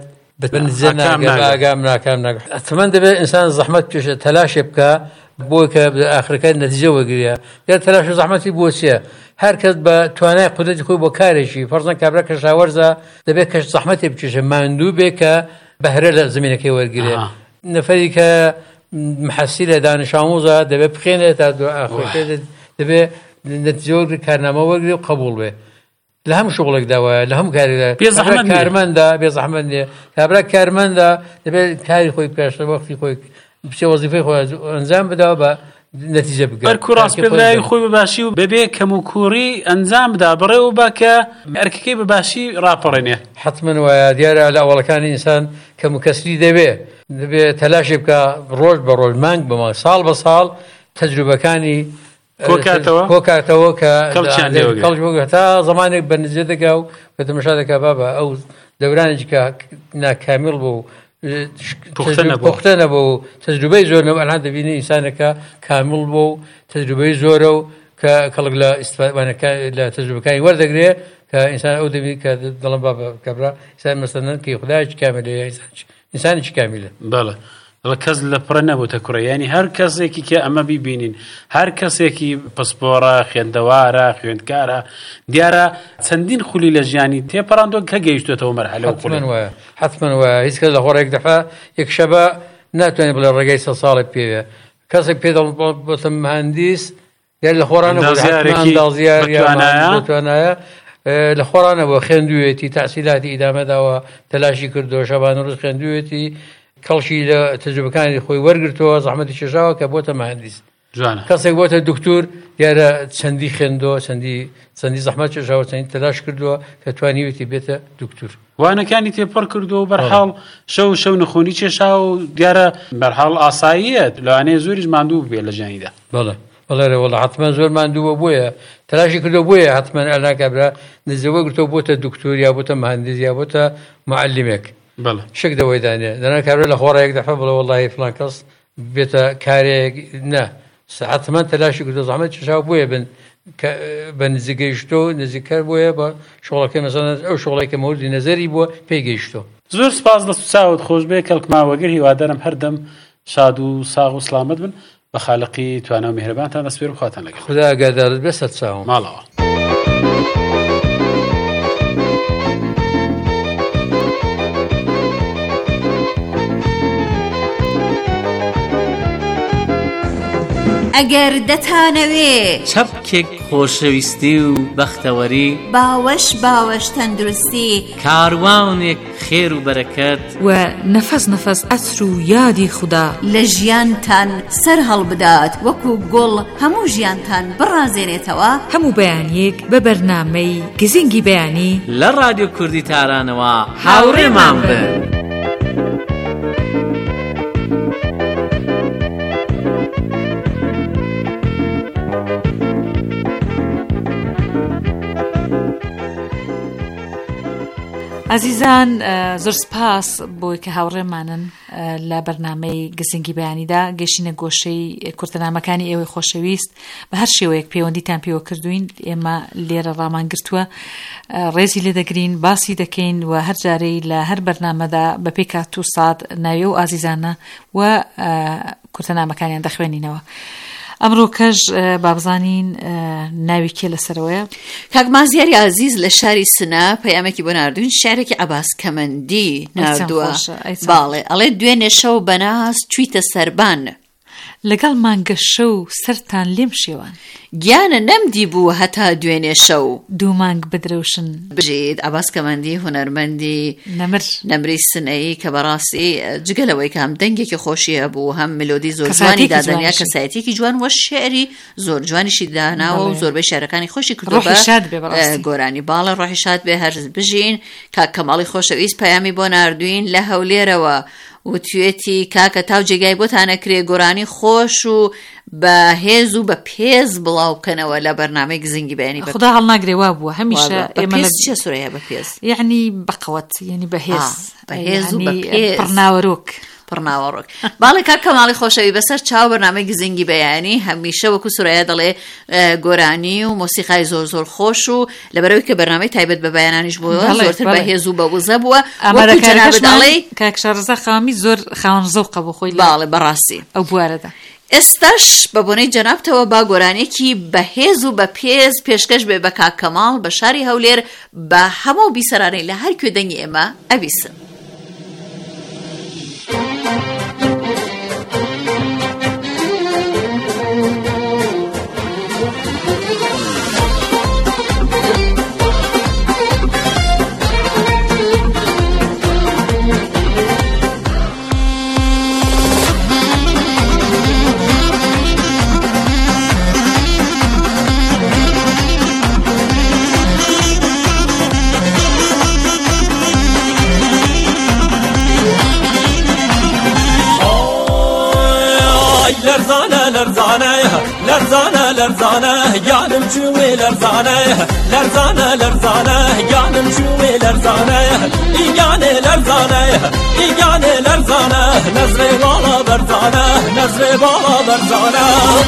ئاگام ناکام ناکە ئەتمەند دەبێت ئینسان زەحمەت پێشە تەلاشێ بکە بۆی کە ئاخرەکەی نەتیجە وەرگریە یا تەلاش و زەحمەتی بۆ چییە؟ هەر کەس بە توانای قودرەتی خۆی بۆ کارێکی فەرزەن کابرا کەشاوەرزە دەبێت کەش زەحمەتی بکێشە ماندوو بێ کە بەهرە لە زمینەکەی وەرگرێ نەفەری کە محەسی لە دانش ئامۆزە دەبێت بخێنێت تا ئاخرەکەی دەبێت نەتیجە وەرگری کارنامە وەرگری و قبوڵ بێ لە هەموو شغڵێکدا وایە لە هەموو کارێکدا کارمەندە بێ زەحمەت نییە کابرا کارمەندە دەبێت کاری خۆی پێشتە وەختی خۆی بچێ وەزیفەی خۆی ئەنجام بدەوە بە نەتیجە بگات بەرکو ڕاست پێدرای خۆی بەباشی و بەبێ کەم و کوڕی ئەنجام بدا بڕێوە بە کە ئەرکەکەی بەباشی ڕاپەڕێنێ حتمما وایە دیارە لە ئەوڵەکانی ئینسان کەم و کەسری دەبێت دەبێت تەلاشی بکە ڕۆژ بە ڕۆژ مانگ بە مانگ ساڵ بە ساڵ تەجروبەکانی کۆکاتەوە کە کەڵ تا زمانێک بەنزیە دەگا و بە تەماشا دەکا بابە ئەو دەورانێکی کە ناکامیڵ بوو پوختە نەبوو و تەجروبەی زۆر نەبوو ئەلان دەبینی ئینسانەکە کامڵ بوو و تەجروبەی زۆرە و کە کەڵک لە لە تەجروبەکانی وەردەگرێ کە ئینسان ئەو دەبینی کە دەڵم بابە کابرا ئینسان مەسەلەن کە خودایەکی کاملە ئینسانێکی کامیلە بەڵێ دڵە کەس لە پڕە نەبووتە کوڕە ینی هەر کەسێکی کە ئەمە بیبینین هەر کەسێکی پسپۆرە خوێندەوارە خوێندکارە دیارە چەندین خولی لە ژیانی تێپەڕاندۆ کە گەیشتوێتەوە مەرحەلە و حتمما وایە حتمما وایە هیچ کەس لە خۆڕێک دەفا یەک شەبە ناتوانێت بڵێ ڕێگەی سە ساڵێک پێوێ کەسێک پێ بڵێ مهندیس دیار لە خۆڕانە توانایە لە خۆڕانەوە خوێندوێتی تەحسیلاتی ئیدامەداوە تەلاشی کردو شەبان ڕۆژ خوێندوێتی کەڵشی لە تەجروبەکانی خۆی وەرگرتەوە زەحمەتی کێشاوە کە بۆتە مهندیس کەسێک بۆتە دکتۆر دیارە چەندی خوێندەوە چەندی چەندی زەحمەت کێشاوە چەندی تەلاش کردووە کە توانیوێتی بێتە دکتۆر وانەکانی تێپەڕ کردووە و بەرحاڵ شەو شەو نەخۆنی کێشا و دیارە بەرحاڵ ئاساییەت لەوانەیە زۆریش ماندوو بێ لە ژیانیدا بەڵێ بەڵێ وەڵا حتمما زۆر ماندووە بۆیە تەلاشی کردو بۆیە حتمما ئەلان کابرا نزەوە گرتەوە بۆتە دکتۆر یا بۆتە مهندس یا بۆتە معلمێک شک دەوەی دانێ دەنا کابرا لە خۆڕەیەک دەفە بڵێ وەڵڵاهی فڵان کەس بێتە کارێک نە حتمما تەلاشی کردو زەحمەت کێشاوە بۆیە بن بە نزیگەیشتۆ نزیکەر بۆیە بە شغڵەکەی مەسەڵەن ئەو شغڵێک کە مەوردی نەزەری بووە پێی گەیشتۆ زۆر سپاس دەست و چاوت خۆش بێ کەڵکماوەگر هیوادارم هەردەم شاد و ساغ و سلامت بن بە خالقی توانە و میهرەبانتان دەست پێر و خواتان لەگەڵ خدا ئاگادارت بێ سەد چاوم ماڵەوە ئەگەر دەتانەوێ چەپکێک خۆشەویستی و بەختەوەری باوەش باوەش تەندروستی کاروانێک خێر و بەرەکەت و نەفەس نەفەس ئەسر و یادی خوددا لە ژیانتان سەر هەڵبدات وەکو گوڵ هەموو ژیانتان بڕازێنێتەوە هەموو بەیانیەک بە بەرنامەی گزینگی بەیانی لە رادیۆ کوردی تارانەوە هاوڕێمان بن. عزیزان زۆر سپاس بۆی کە هاوڕێمانن لە بەرنامەی گزینگی بەیانیدا گەشتینە گۆشەی کورتەنامەکانی ئێوەی خۆشەویست بە هەر شێوەیەک پەیوەندیتان پێوە کردوین ئێمە لێرە ڕامان گرتووە ڕێزی لێ دەگرین باسی دەکەین و هەر جارەی لە هەر بەرنامەدا بە پێی کات و سات ناوێ و ئازیزانە و کورتەنامەکانیان دەخوێنینەوە. ئەمڕۆ کەژ بابزانین ناوی کێ لەسەرەوەیە؟ کاک مازیاری عزیز لە شاری سنە پەیامێکی بۆ ناردوین شارێکی عەباس کەمەندی ناردووە باڵێ ئەڵێ دوێنێ شەو بەناس چوویتە سەربان لەگەڵ مانگە شەو سەرتان لێم شێوان گیانە نەمدی بوو هەتا دوێنێ شەو دوو مانگ بدرەوشن بژیت ئاباس کەمەندی هونەرمەندی نەمر نەمری سنەیی کە بەڕاستی جگەلەوەی کە هەم دەنگێکی خۆشیە بوو هەم ملۆدی زۆر جوانی دادەنیا کەسایەتێکی جوان وە شێعری زۆر جوانیشی داناوە و زۆربەی شێعرەکانی خۆشی کردووە گۆرانی باڵە ڕۆحی شاد بێ هەر بژین کاک کەماڵی خۆشەویست پەیامی بۆ ناردوین لە هەولێرەوە و توێتی کاکە تاو جێگای بۆتانەکرێ گۆرانی خۆش و بە هێز و بە پێز بڵاوکەنەوە لە بەرنامەی گزنگی بەیانی خدا هەڵناگرێوا بووە هەمیشە ئێمە چه سورەیە بە پێز یعنی بەقەوەت یعنی بەهێز بەهێز و بە پێز پڕناوەرۆک پڕناوەڕۆک باڵێ کاک کەماڵی خۆشەوی بەسەر چاو بەرنامەی گزنگی بەیانی هەمیشە وەکو سورەیە دەڵێ گۆرانی و مۆسیقای زۆر زۆر خۆش و لەبەرەوەی کە بەرنامەی تایبەت بە بەیانانیش بووە زۆرتر بەهێز و بەوزە بووە ئەمەدەڵێ کاک شارەزا خامی زۆر خاوەن زەوقە بۆ خۆی باڵێ بەڕاستی ئەو بوارەدا ئێستاش بە بۆنەی جەنابتەوە با گۆرانێکی بەهێز و بە پێز پێشکەش بێ بە کاک کەماڵ بە شاری هەولێر بە هەموو بیسەرانەی لە هەر کوێ دەنگی ئێمە ئەبیسن. لرزانه لرزانه گانم چوی لرزانه لرزانه لرزانه گانم چوی لرزانه ایگانه لرزانه ایگانه لرزانه نظر بالا برزانه نظر بالا برزانه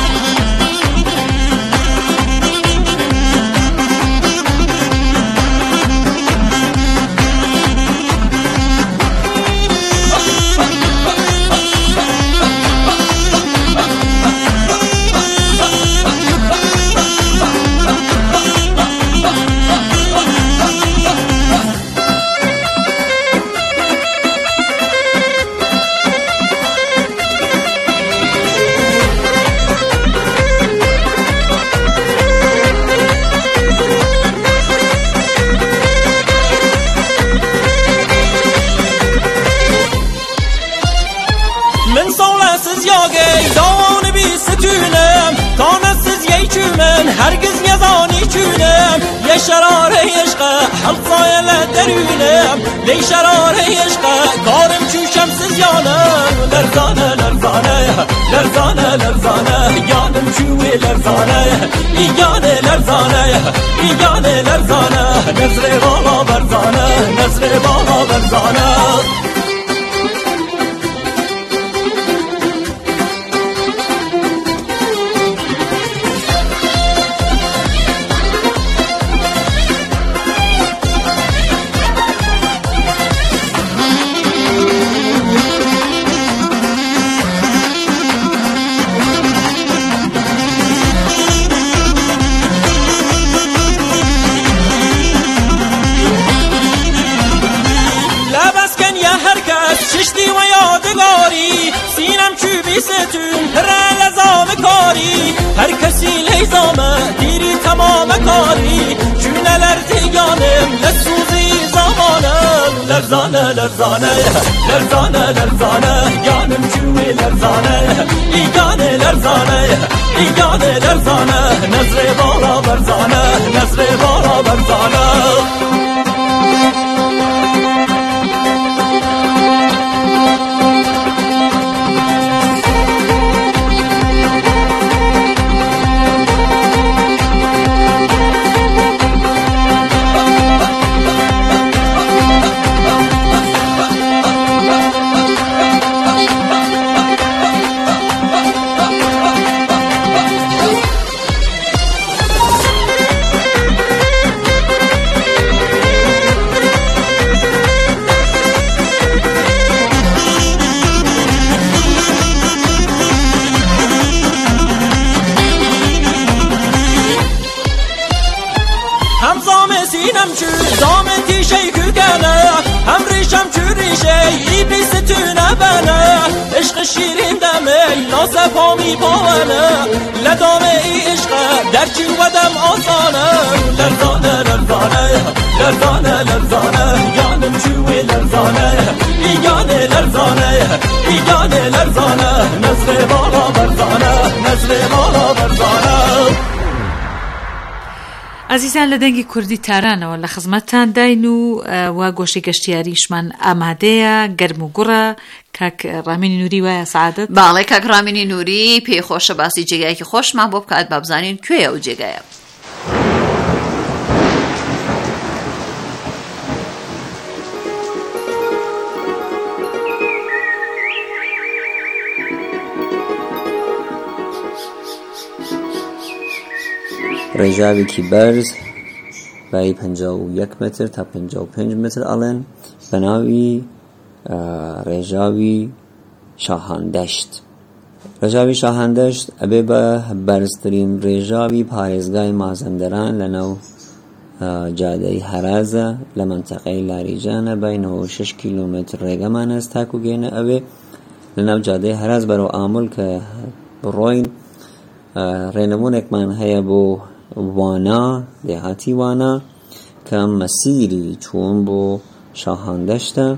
هرگز نزانی چونم یه شرار عشقه حلقای لدرونم لی شرار عشقه کارم چوشم سزیانم لرزانه لرزانه لرزانه لرزانه یانم چوی لرزانه ایگانه لرزانه ایگانه لرزانه نظر بالا برزانه نظر بالا برزانه ششتی و یادگاری سینم چوبی ستون پر لزام کاری هر کسی لیزامه دیری تمام کاری چونه لرزیگانم لسوزی زمانم لرزانه لرزانه لرزانه لرزانه گانم چوی لرزانه ایگانه لرزانه ایگانه لرزانه نظر بالا برزانه نظر بالا برزانه سپامی باونه لدامه ای عشقه درچی ودم آسانه لرزانه لرزانه لرزانه لرزانه یانم چوی لرزانه بیگانه لرزانه بیگانه لرزانه نزل بالا برزانه نزل بالا برزانه. عزیزان لە دەنگی کوردی تارانەوە لە خزمەتتان داین و وا گۆشەی گەشتیاریشمان ئامادەیە گەرم و گوڕە. کاک ڕامینی نووری وایە سعادەت؟ باڵێ کاک ڕامینی نووری پێی خۆشە باسی جێگایەکی خۆشمان بۆ بکات با بزانین کوێیە ئەو جێگایە. ڕێژاوێکی بەرز بای پەنجا و یەک متر تا پەنجا و پێنج متر ئەڵێن بە ناوی ڕێژاوی شاهاندەشت. ڕێژاوی شاهاندەشت ئەبێ بە بەرزترین ڕێژاوی پارێزگای مازەندەران لە ناو جادەی هەرازە لە منتەقەی لاریجانە باینەوە و شش کیلۆمتر ڕێگەمان هەست تاکو گەینە ئەوێ لە ناو جادەی هەراز بەرەو ئامل کە بڕۆین. ڕێنمونێکمان هەیە بۆ وانا دێهاتی وانا کە مەسیری چوون بۆ شاهاندەشتە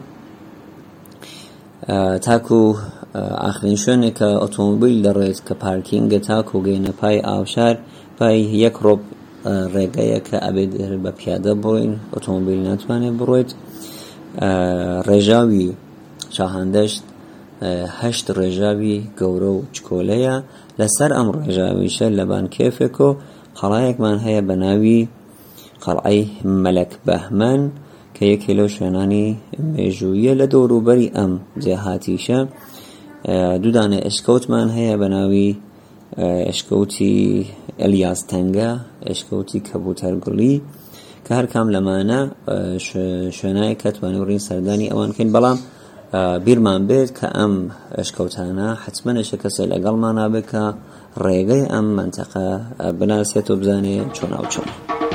تاکو ئاخرین شوێنێک کە ئۆتۆمۆبیل دەڕێت کە پارکینگە تاکو گەینە پای ئاوشار پای یەک ڕۆب ڕێگەیە کە ئەبێت بە پیادە بڕۆین ئۆتۆمۆبیل ناتوانێت بڕۆیت. ڕێژاوی شاهاندەشت هەشت ڕێژاوی گەورە و چکۆلەیە. لەسەر ئەم ڕێژاویشە لە بانکێفێک و قەڵایەکمان هەیە بە ناوی قەڵعەی مەلەک بەهمەن کە یەکێ لەو شوێنانی مێژوویە لە دەوروبەری ئەم جێهاتیشە. دوودانە ئەشکەوتمان هەیە بە ناوی ئەشکەوتی ئەلیاس تەنگە ئەشکەوتی کەبوتەرگوڵی کە هەر کام لەمانە شوێنایە کە توانێ سەردانی ئەوان کەین. بەڵام بیرمان بێت کە ئەم ئەشکەوتانە حتمەنێشە کەسێ لەگەڵمان نابێت کە ڕێگەی ئەم منتەقە بناسێت و بزانێ چۆن ئەو چۆن.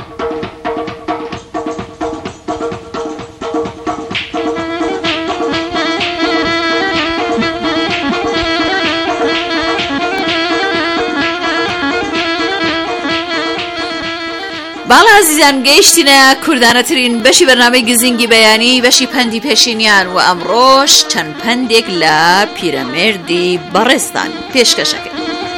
باڵا عزیزان گەیشتینە کوردانەترین بەشی بەرنامەی گزینگی بەیانی بەشی پەندی پێشینیان و ئەمڕۆش چەند پەندێک لە پیرەمێردی بەڕێستان پێشکەشەکەن.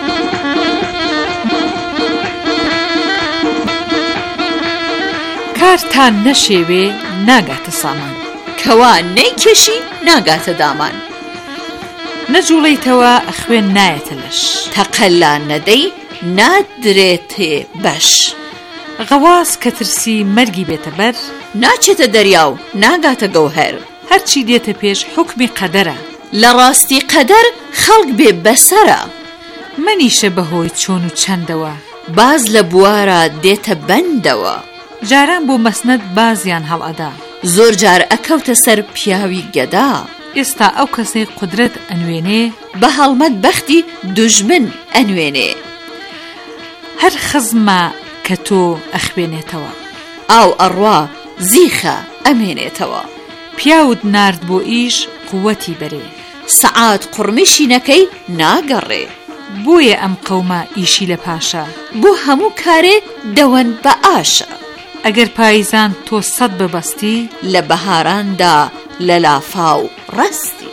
کارتان نەشێوێ ناگاتە سامان کەوا نەیکێشی ناگاتە دامان نەجوڵیتەوە خوێن نایەتە لەش تەقەلا نەدەی نادرێتێ بەش غەواز کە ترسی مەرگی بێتە بەر ناچێتە دەریا و ناگاتە گەوهەر هەرچی دێتە پێش حوکمی قەدەرە لە ڕاستی قەدەر خەڵک بێ بەسەرە منیشە بەهۆی چۆن و چەندەوە باز لە بوارە دێتە بەندەوە جاران بۆ مەسنەد بازیان هەڵئەدا زۆر جار ئەکەوتە سەر پیاوی گەدا ئێستا ئەو کەسەی قودرەت ئەنوێنێ بە هەڵمەت بەختی دوژمن ئەنوێنێ هەر خزمە کە تۆ ئەخوێنێتەوە ئاو ئەڕوا زیخە ئەمێنێتەوە پیاوت نارد بۆ ئیش قووەتی بەرێ سەعات قڕمیشینەکەی ناگەڕێ بۆیە ئەم قەومە ئیشی لە پاشە بۆ هەموو کارێ دەوەن بە ئاشە ئەگەر پاییزان تۆ سەد ببەستی لە بەهاراندا لە لافاو ڕستی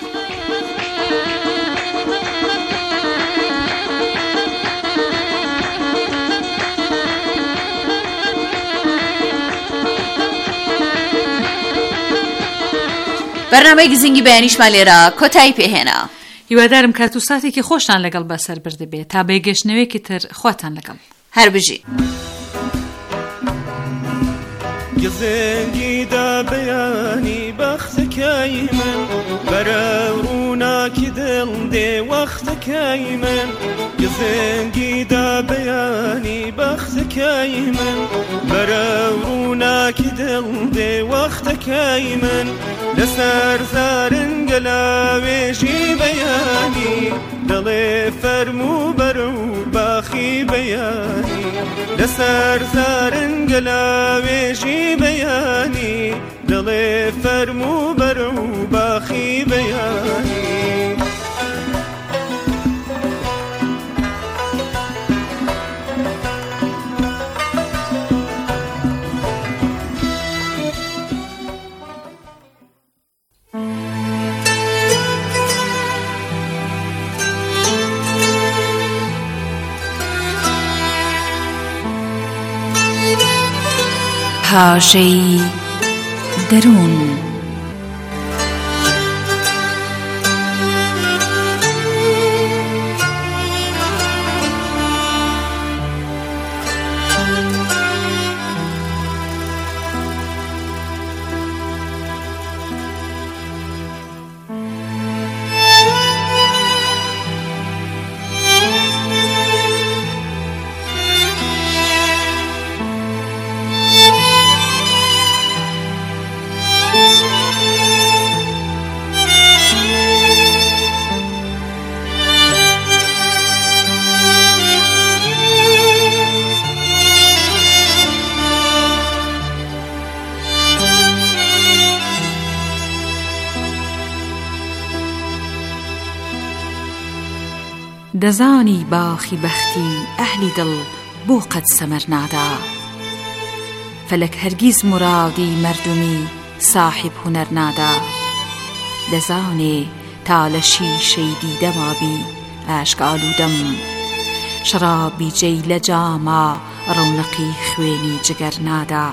بەرنامەی گزینگی بەیانیشمان لێرە کۆتایی پێهێنا. هیوادارم کات و ساتێکی خۆشتان لەگەڵ بەسەر بردەبێت تا بێگەشتنەوەیەکی تر خواتان لەگەڵ هەر بژی. گزینگی دا بەیانی بەختەکەی من بەرە ڕووناکی دڵ دێ وەختەکەی من گزینگی دا بەیانی بەختەکەی من بەرە ڕووناکی دڵ دێ وەختەکەی من لەسەر زارنگە لاوێژی بەیانی دڵێ فەرموو بەرە و باخی بەیانی لەسەر زارنگە لاوێژی بەیانی دڵێ فەرموو بەرە و باخی بەیانی پاژەی دەروون. دەزانی باخی بەختی ئەهلی دڵ بۆ قەت سەمەر نادا، فەلەک هەرگیز مرادی مەردومی ساحب هونەر نادا. دەزانێ تا لە شیشەی دیدەمابی ئاشک ئالوودەم، شرابی جێی لە جاما ڕەونەقی خوێنی جگەر نادا.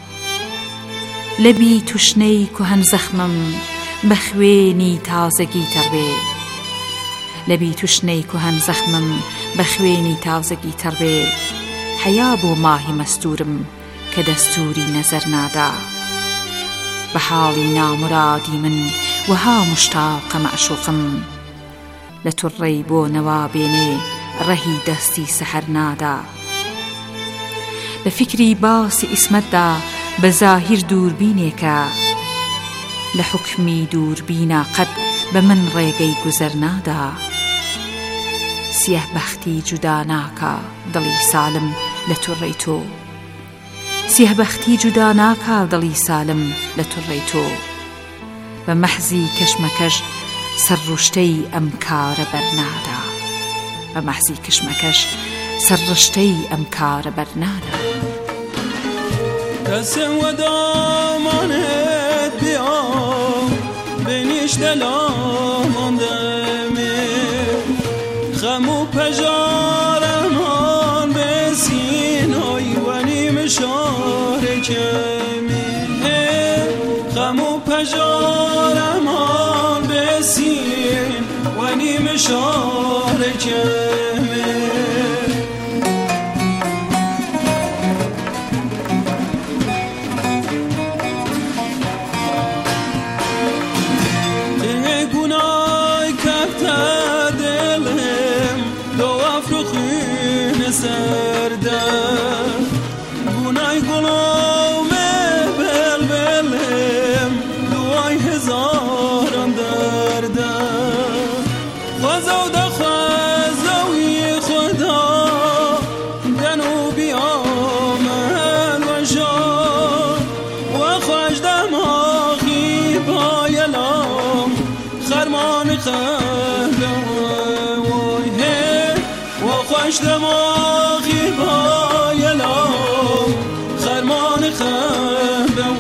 لەبی توشنەی کوهەن زەخمم بە خوێنی تازەگی تەڕبێ، لەبی توشنەی کوهەن زەخمم بە خوێنی تازەگی تەڕبێ. حەیا بۆ ماهی مەستورم کە دەستوری نەزەر نادا. بە حاڵی نامرادی من وەها مشتاقە مەعشوقم، لە توڕەی بۆ نەوا بێنێ ڕەهی دەستی سەحەر نادا. لە فکری باسی ئیسمەتدا بە زاهیر دووربینێکە، لە حوکمی دووربینا قەت بە من ڕێگەی گوزەر نادا. سیه بەختی جودا ناکا دڵی سالم لە توڕەی تۆ، سیه بەختی جودا ناکا دڵی سالم لە توڕەی تۆ. بە مەحزی کەشمەکەش سەر ڕوشتەی ئەم کارە بەرنادا، بە مەحزی کەشمەکەش سەر ڕشتەی ئەم کارە بەرنادا. دەسم وەدامانێت بیا بینیش دەلاماندەمێ، خەم و پەژارەمان بێسینۆی وەنیم شارێکەمێ، خەم و پەژارەمان بێسین وەنیم شارێکەمێ. سرده گونای گلوم بلبلم دوای هزاران درده، خوزو ده خوزوی خدا دنو بیامن و شاد، و خوش دماغی بایلام خرمان خلم و خوش دماغی بایلام خرمان خلم.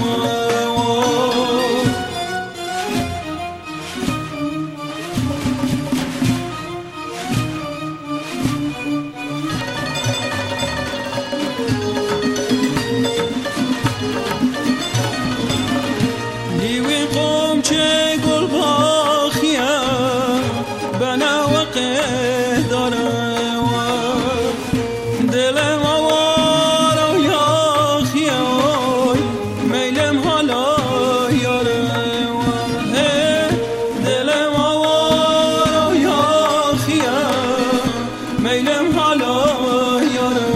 لیوی قوم چه گل باخیه بنا و قداره، دلم آوار و یاخیای میلم حالا یاره، دلم آوار و یاخیای میلم حالا یاره.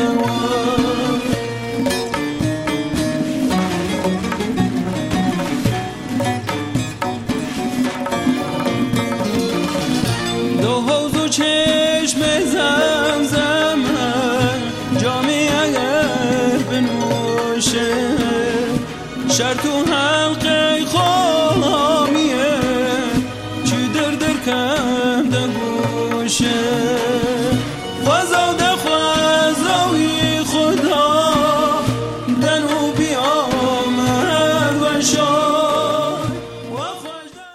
دو حوض و چشم زمزم جامی اگر بنوشه، شرط و حلقه خوامیه چی در در کم دگوشه، خوزو ده خوزوی خدا دنو بیامد و شاد و خوش دم.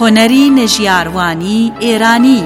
هۆنەری نەژیاروانی ئێرانی.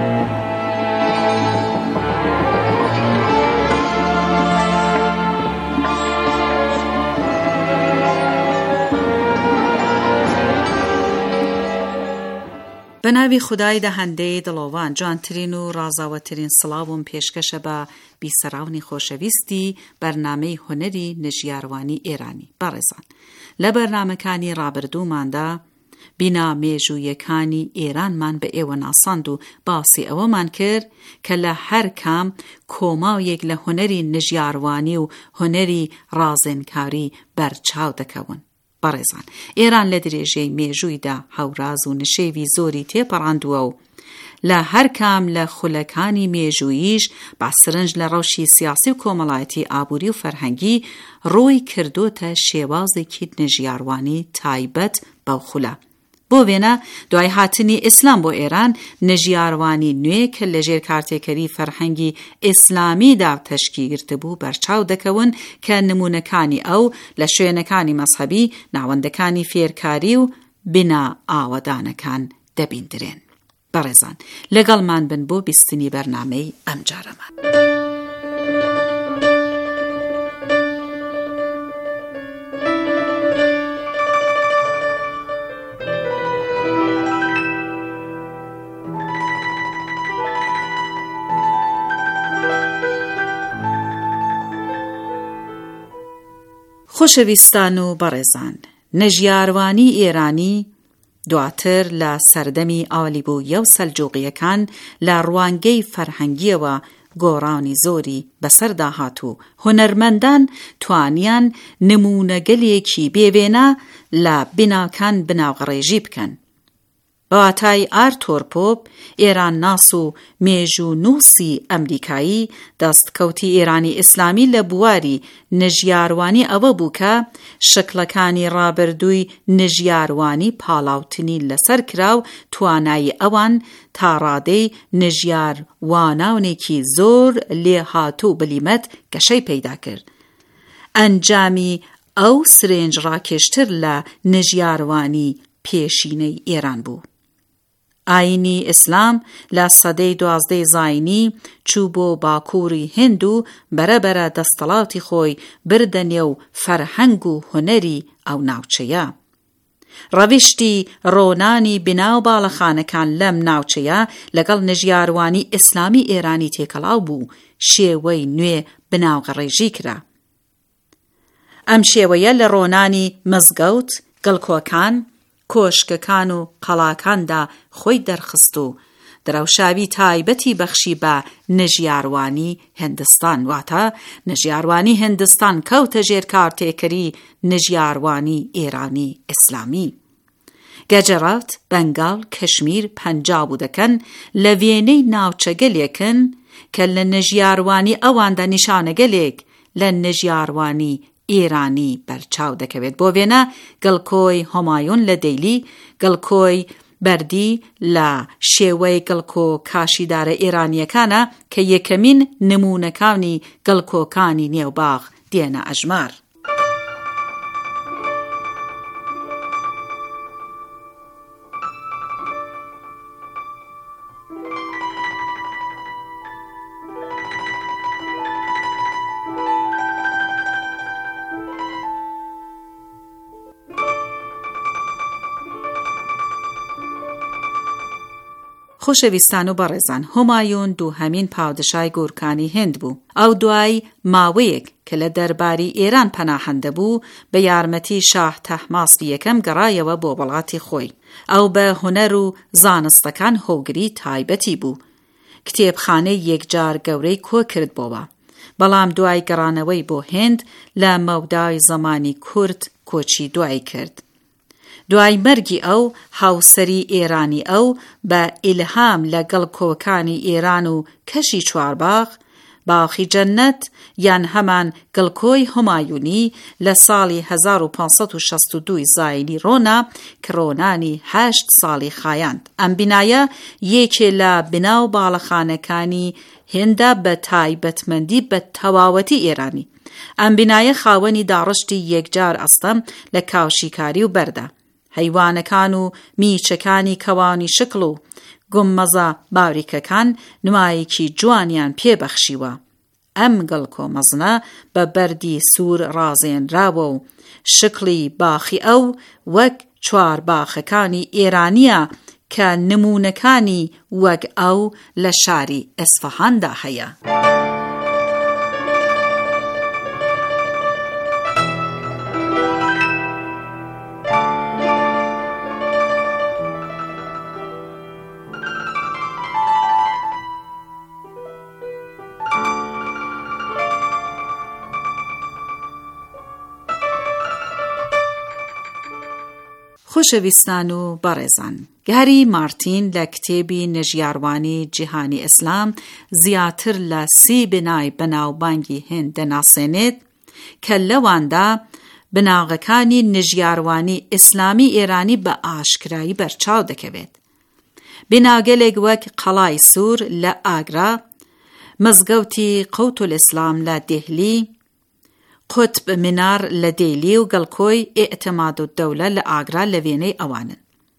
بەناوی خودای دەهەندەی دڵۆوان، جوانترین و ڕازاوەترین سڵاوم پێشکەشە بە بیسەراونی خۆشەویستی بەرنامەی هۆنەری نەژیاروانی ئێرانی. بەڕێزان، لە بەرنامەکانی ڕابردووماندا بینا مێژوویەکانی ئێرانمان بە ئێوە ناساند و باسی ئەوەمان کرد کە لە هەر کام کۆماویەک لە هۆنەری نەژیاروانی و هۆنەری ڕازێنکاری بەرچاو دەکەون. بەڕێزان، ئێران لە درێژەی مێژوویدا هەوراز و نشێوی زۆری تێپەڕاندووە و لە هەر کام لە خولەکانی مێژوویش با سرنج لە ڕەوشی سیاسی و کۆمەڵایەتی ئابووری و فەرهەنگی ڕووی کردوتە شێوازێکی نەژیاروانی تایبەت بەو خولە. بۆ وێنە دوای هاتنی ئیسلام بۆ ئێران، نەژیاروانی نوێ کە لە ژێر کارتێکەری فەرهەنگی ئیسلامیدا تەشکیل گرتبوو بەرچاو دەکەون کە نمونەکانی ئەو لە شوێنەکانی مەزهەبی، ناوەندەکانی فێرکاری و بنا ئاوەدانەکان دەبیندرێن. بەڕێزان، لەگەڵمان بن بۆ بیستنی بەرنامەی ئەم جارەمان. خۆشەویستان و بەڕێزان، نەژیاروانی ئێرانی دواتر لە سەردەمی ئالیبوویە و سەلجوقیەکان لە ڕوانگەی فەرهەنگیەوە گۆڕانی زۆری بەسەردا هات و هونەرمەندان توانیان نمونەگەلێکی بێوێنە لە بیناکان بناوڕێژی بکەن. بەواتای ئارتۆر پۆپ، ئێران ناس و مێژوو نووسی ئەمریکایی، دەستکەوتی ئێرانی ئیسلامی لە بواری نەژیاروانی ئەوە بوو کە شکلەکانی ڕابردووی نەژیاروانی پاڵاوتنی لەسەر کرا و توانایی ئەوان تا ڕادەی نەژیارواناونێکی زۆر لێ هاتوو بلیمەت گەشەی پەیدا کرد. ئەنجامی ئەو سرنج ڕاکێشتر لە نەژیاروانی پێشینەی ئێران بوو. ئاینی ئیسلام لە سەدەی دوازدەی زاینی چوو بۆ باکووری هند و بەرەبەرە دەستەڵاتی خۆی بردە نێو فەرهەنگ و هونەری ئەو ناوچەیە. ڕەویشتی ڕۆنانی بناو باڵەخانەکان لەم ناوچەیە لەگەڵ نەژیاروانی ئیسلامی ئێرانی تێکەڵاو بوو، شێوەی نوێ بناوغەڕێژی کرا. ئەم شێوەیە لە ڕۆنانی مزگەوت، گڵکۆکان، کۆشکەکان و قەڵاکاندا خۆی دەرخست و دراوشاوی تایبەتی بەخشی بە نەژیاروانی هندستان، واتە نەژیاروانی هندستان کەوتە ژێر کارتێکەری نەژیاروانی ئێرانی ئیسلامی. گەجەرات، بەنگال، کەشمیر، پەنجاب و دەکەن لە وێنەی ناوچەگەلێکن کە لە نەژیاروانی ئەواندا نیشانەگەلێک لە نەژیاروانی ئێرانی بەرچاو دەکەوێت. بۆ وێنە گڵکۆی هۆمایون لە دەیلی، گڵکۆی بەردی لە شێوەی گڵکۆ کاشیدارە ئێرانیەکانە کە یەکەمین نمونەکانی گڵکۆکانی نێوباغ دێنە ئەژمار. خۆشەویستان و بەڕێزان، هۆمایون دووهەمین پادشای گۆرکانی هند بوو. ئەو دوای ماوەیەک کە لە دەرباری ئێران پەناهەندە بوو، بە یارمەتی شاه تەحماسپی یەکەم گەڕایەوە بۆ وڵاتی خۆی. ئەو بە هونەر و زانستەکان هۆگری تایبەتی بوو. کتێبخانەی یەکجار گەورەی کۆ کرد بۆەوە، بەڵام دوای گەڕانەوەی بۆ هند لە مەودای زەمانی کورد کۆچی دوای کرد. دوای مەرگی ئەو، هاوسەری ئێرانی ئەو بە ئیلهام لەگەڵ کۆکانی ئێران و کەشی چوارباغ، باخی جەنەت یان هەمان گڵکۆی هۆمایونی لە ساڵی هەزار و پانسەد و شەست و دوو زاینی ڕۆنا کە ڕۆنانی هەشت ساڵی خایاند. ئەم بینایە یەکێ لە بناو باڵەخانەکانی هێندە بە تایبەتمەندی بە تەواوەتی ئێرانی. ئەم بینایە خاوەنی داڕشتی یەکجار ئەستەم لە کاوشیکاری و بەردە. هەیوانەکان و میچەکانی کەوانی شکل و گوممەزە باوریکەکان نمایەکی جوانیان پێبەخشیوە. ئەم گەڵکۆ مەزنە بە بەردی سوور ڕازێنراوە و شکلی باخی ئەو وەک چوار باخەکانی ئێرانیە کە نمونەکانی وەک ئەو لە شاری ئەسفەهاندا هەیە. خۆشەویستان و بەڕێزان، گاری مارتین لە کتێبی نەژیاروانی جیهانی ئیسلام زیاتر لە سی بنای بەناوبانگی هێند دەناسێنێت کە لەواندا بناغەکانی نەژیاروانی ئیسلامی ئێرانی بە ئاشکرایی بەرچاو دەکەوێت. بناگەلێک وەک قەڵای سوور لە ئاگرا، مزگەوتی قەوتول ئیسلام لە دێهلی، قوتب منار لە دێلی و گەڵکۆی ئێعتماد و دەولە لە ئاگرا لە وێنەی ئەوانن.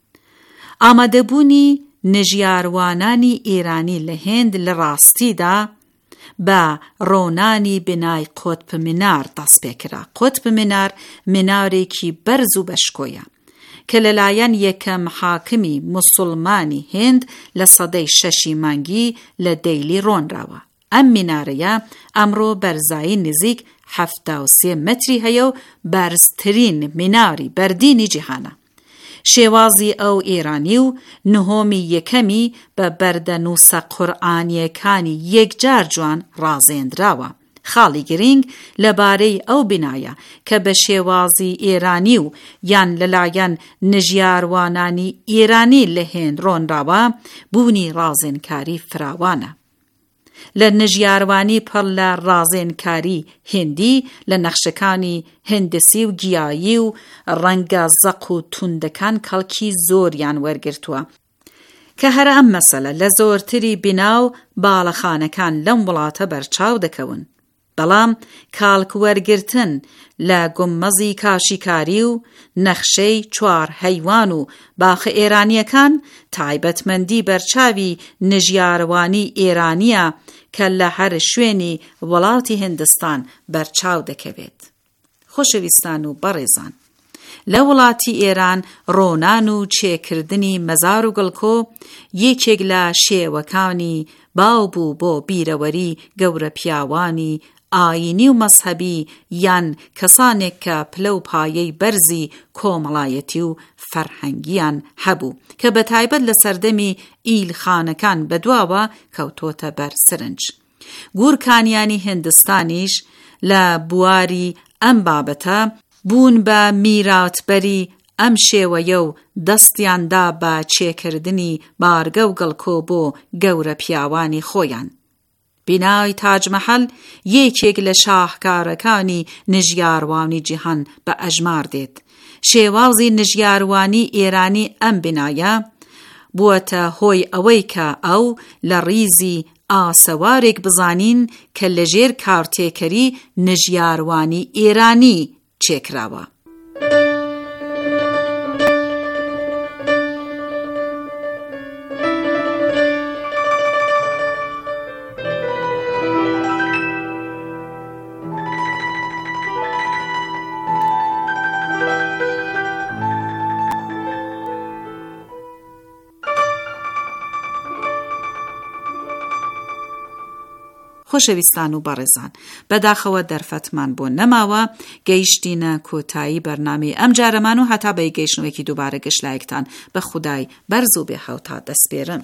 ئامادەبوونی نەژیاروانانی ئێرانی لە هێند لە ڕاستیدا بە ڕۆنانی بنای قوتب منار دەست پێکرا. قوتب منار منارێکی بەرز و بەشکۆیە کە لەلایەن یەکەم حاکمی موسڵمانی هێند لە سەدەی شەشی مانگی لە دەیلی ڕۆنراوە. ئەم منارەیە ئەمڕۆ بەرزایی نزیک حەفتا و سێ مەتری هەیە و بەرزترین مناری بەردینی جیهانە. شێوازی ئەو ئێرانی و نهۆمی یەکەمی بە بەردە نووسە قورئانیەکانی یەکجار جوان ڕازێنراوە. خاڵی گرنگ لەبارەی ئەو بینایە کە بە شێوازی ئێرانی و یان لەلایەن نەژیاروانانی ئێرانی لە هێند ڕۆنراوە بوونی ڕازێنکاری فراوانە. لە نەژیاروانی پڕ لە ڕازێنکاری هێندی لە نەخشەکانی هندسی و گیایی و ڕەنگە زەق و توندەکان کەڵکی زۆریان وەرگرتووە کە هەر ئەم مەسەلە لە زۆرتری بیناو باڵەخانەکان لەم وڵاتە بەرچاو دەکەون. بەڵام کاڵک وەرگرتن لە گوممەزی کاشیکاری و نەخشەی چوار هەیوان و باخە ئێرانیەکان تایبەتمەندی بەرچاوی نەژیاروانی ئێرانیە کە لە هەر شوێنی وڵاتی هندستان بەرچاو دەکەوێت. خۆشەویستان و بەڕێزان، لە وڵاتی ئێران ڕۆنان و چێکردنی مەزار و گڵکۆ یەکێک لە شێوەکانی باو بوو بۆ بیرەوەری گەورە پیاوانی ئاینی و مەزهەبی یان کەسانێک کە پلە و پایەی بەرزی کۆمەڵایەتی و فەرهەنگیان هەبوو کە بە تایبەت لە سەردەمی ئیلخانەکان بەدواوە کەوتۆتە بەر سرنج. گورکانیانی هندستانیش لە بواری ئەم بابەتە بوون بە میراتبەری ئەم شێوەیە و دەستیاندا بە چێکردنی بارگە و گەڵکۆ بۆ گەورە پیاوانی خۆیان. بینای تاجمەحەل یەکێک لە شاهکارەکانی نەژیاروانی جیهان بە ئەژمار دێت. شێوازی نەژیاروانی ئێرانی ئەم بینایە بووەتە هۆی ئەوەی کە ئەو لە ڕیزی ئاسەوارێک بزانین کە لەژێر کارتێکەری نەژیاروانی ئێرانی چێکراوە. خۆشەویستان و بەڕێزان، بەداخەوە دەرفەتمان بۆ نەماوە گەیشتینە کۆتایی بەرنامەی ئەم جارەمان و هەتا بە گەیشتنەوەیەکی دووبارە گەشتلایەکتان بە خودای بەرز و بێهەوتا دەسپێرن.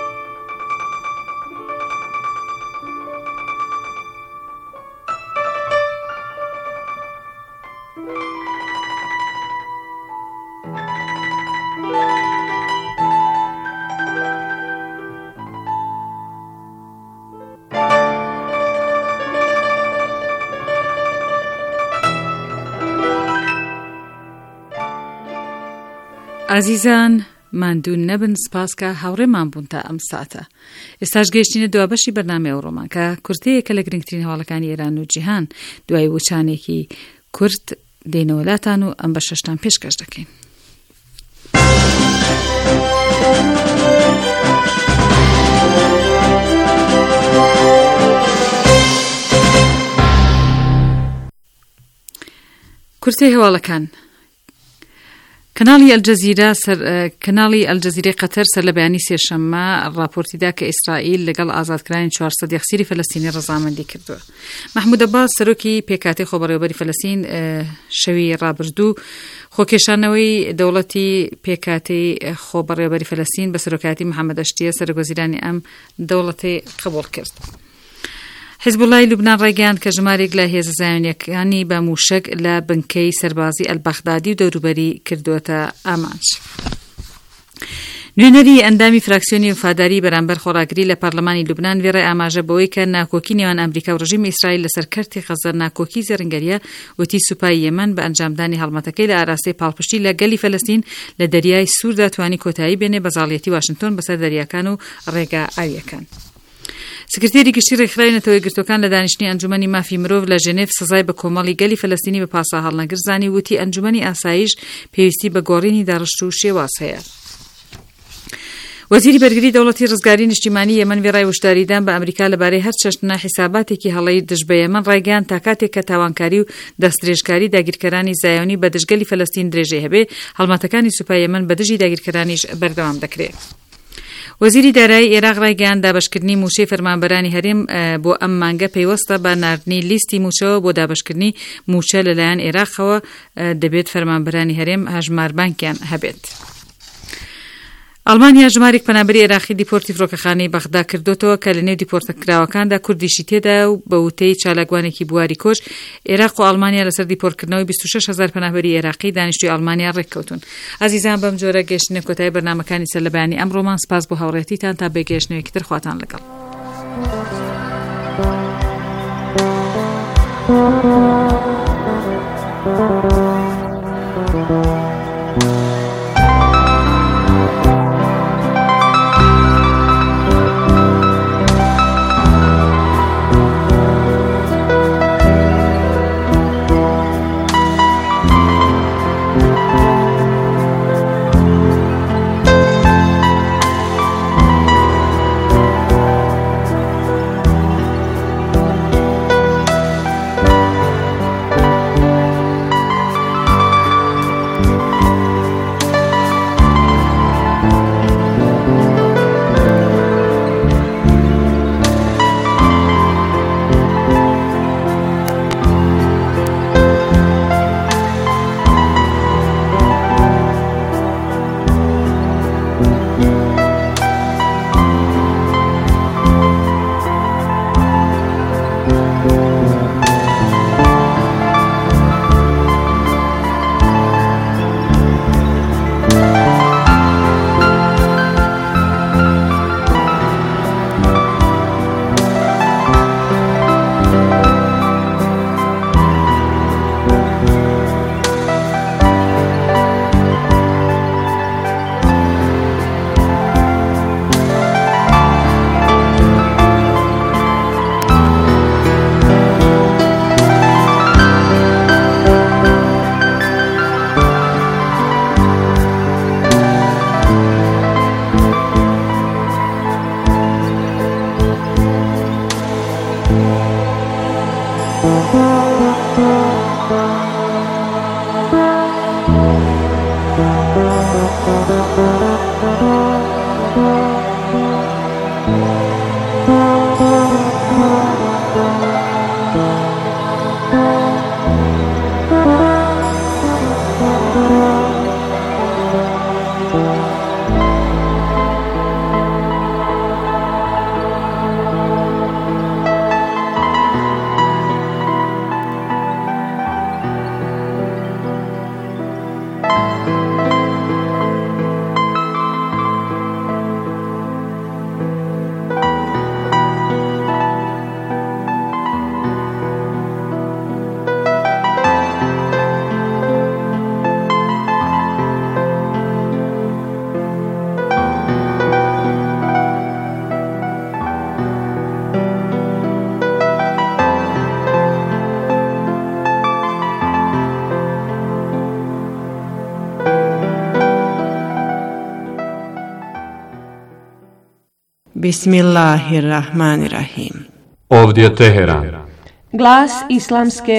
ئازیزان، ماندوو نەبن، سپاس کە هاوڕێمان بوون تا ئەم ساتە. ئێستاش گەیشتینە دوابەشی بەرنامەی ئەوڕۆمان کە کورتەیەکە لە گرنگترین هەواڵەکانی ئێران و جیهان دوای وچانێکی کورت دێنەوەلاتان و ئەم بە شەشتان پێشکەش دەکەین. کورسی هێواڵەکان کەناڵی ئەلجەزیرە سەر کەناڵی ئەلجەزیرەی قەتەر سەر لە بەیانی سێشەممە ڕاپۆرتیدا کە ئیسرائیل لەگەڵ ئازادکرانی چوارسەد یەخسیری فەلەستینی ڕەزامەندی کردووە. محمود عەباس سەرۆکی پێکهاتەی خۆبەڕێوەبەری فەلەستین شەوی ڕابردوو خۆکێشانەوەی دەوڵەتی پێکهاتەی خۆبەڕێوەبەری فەلەستین بە سەرۆکایەتی محەممەد ئەشتیە سەرۆکوەزیرانی ئەم دەوڵەتی قبوڵ کرد. حیزبوڵای لوبنان ڕایگەیاند کە ژمارێک لە هێزە زایۆنیەکانی بە موشک لە بنکەی سەربازی ئەلبەغدادی و دەوروبەری کردووەتە ئامانج. نوێنەری ئەندامی فراکسیۆنی وفاداری بەرامبەر خۆڕاگری لە پەرلەمانی لوبنان وێڕای ئاماژە بەوەی کە ناکۆکی نێوان ئەمریکا و ڕژیمی ئیسرائیل لەسەر کەرتی غەزە ناکۆکی زێڕنگەریە وتی سوپای یەمەن بە ئەنجامدانی هەڵمەتەکەی لە ئاراستەی پاڵپشتی لە گەلی فەلەستین لە دەریای سووردا توانی کۆتایی بێنێ بەزاڵیەتی واشنگتۆن بەسەر دەریاکان و ڕێگا ئاویەکان. سکرتێری گشتی ڕێکخراوی نەتەوەی گرتوەکان لە دانیشتنی ئەنجومەنی مافی مرۆڤ لە ژنێف سزای بە کۆمەڵی گەلی فەلەستینی بە پاسا هەڵنەگر زانی وتی ئەنجومەنی ئاسایش پێویستی بە گۆڕینی داڕشت و شێواز هەیە. وەزیری بەرگری دەوڵەتی ڕزگاری نیشتیمانی یەمەن وێڕای وشداریدان بە ئەمریکا لەبارەی هەر چەشنە حیساباتێکی هەڵەی دژ بە یەمەن ڕایگەیاند تا کاتێک کە تاوانکاری و دەستدرێژکاری داگیرکەرانی زایۆنی بە دژگەلی فەلەستین درێژێ هەبێ هەڵمەتەکانی سوپای یەمەن بە دژی داگیرکەرانیش بەردەوام دەکرێت. وەزیری دارایی عێراق ڕایگەیاند دابەشکردنی موچەی فەرمانبەرانی هەرێم بۆ ئەم مانگە پەیوەستە بە ناردنی لیستی موچەوە بۆ دابەشکردنی موچە لەلایەن عێراقەوە دەبێت فەرمانبەرانی هەرێم هەژماربانکیان هەبێت. ئەڵمانیا ژمارێک پەنابەری عێراقی دیپۆرتی فڕۆکەخانەی بەغدا کردوتەوە کە لە نێو دیپۆرتکراوەکاندا کوردیشی تێدا و بە وتەی چالاکوانێکی بواری کۆش عێراق و ئەڵمانیا لەسەر دیپۆرتکردنەوەی بیست و شەش هەزار پەنابەری عێراقی دانیشتووی ئەڵمانیا ڕێککەوتون. ئازیزان بەم جۆرە گەشتنە کۆتایی بەرنامەکانی سەر لە بەیانی ئەمڕۆمان سپاس بۆ هاوڕێتیتان تا بێگەشتنەوەیەکی تر خواتان لەگەڵ. Bismillahirrahmanirrahim. Ovdje je Teheran. Glas islamske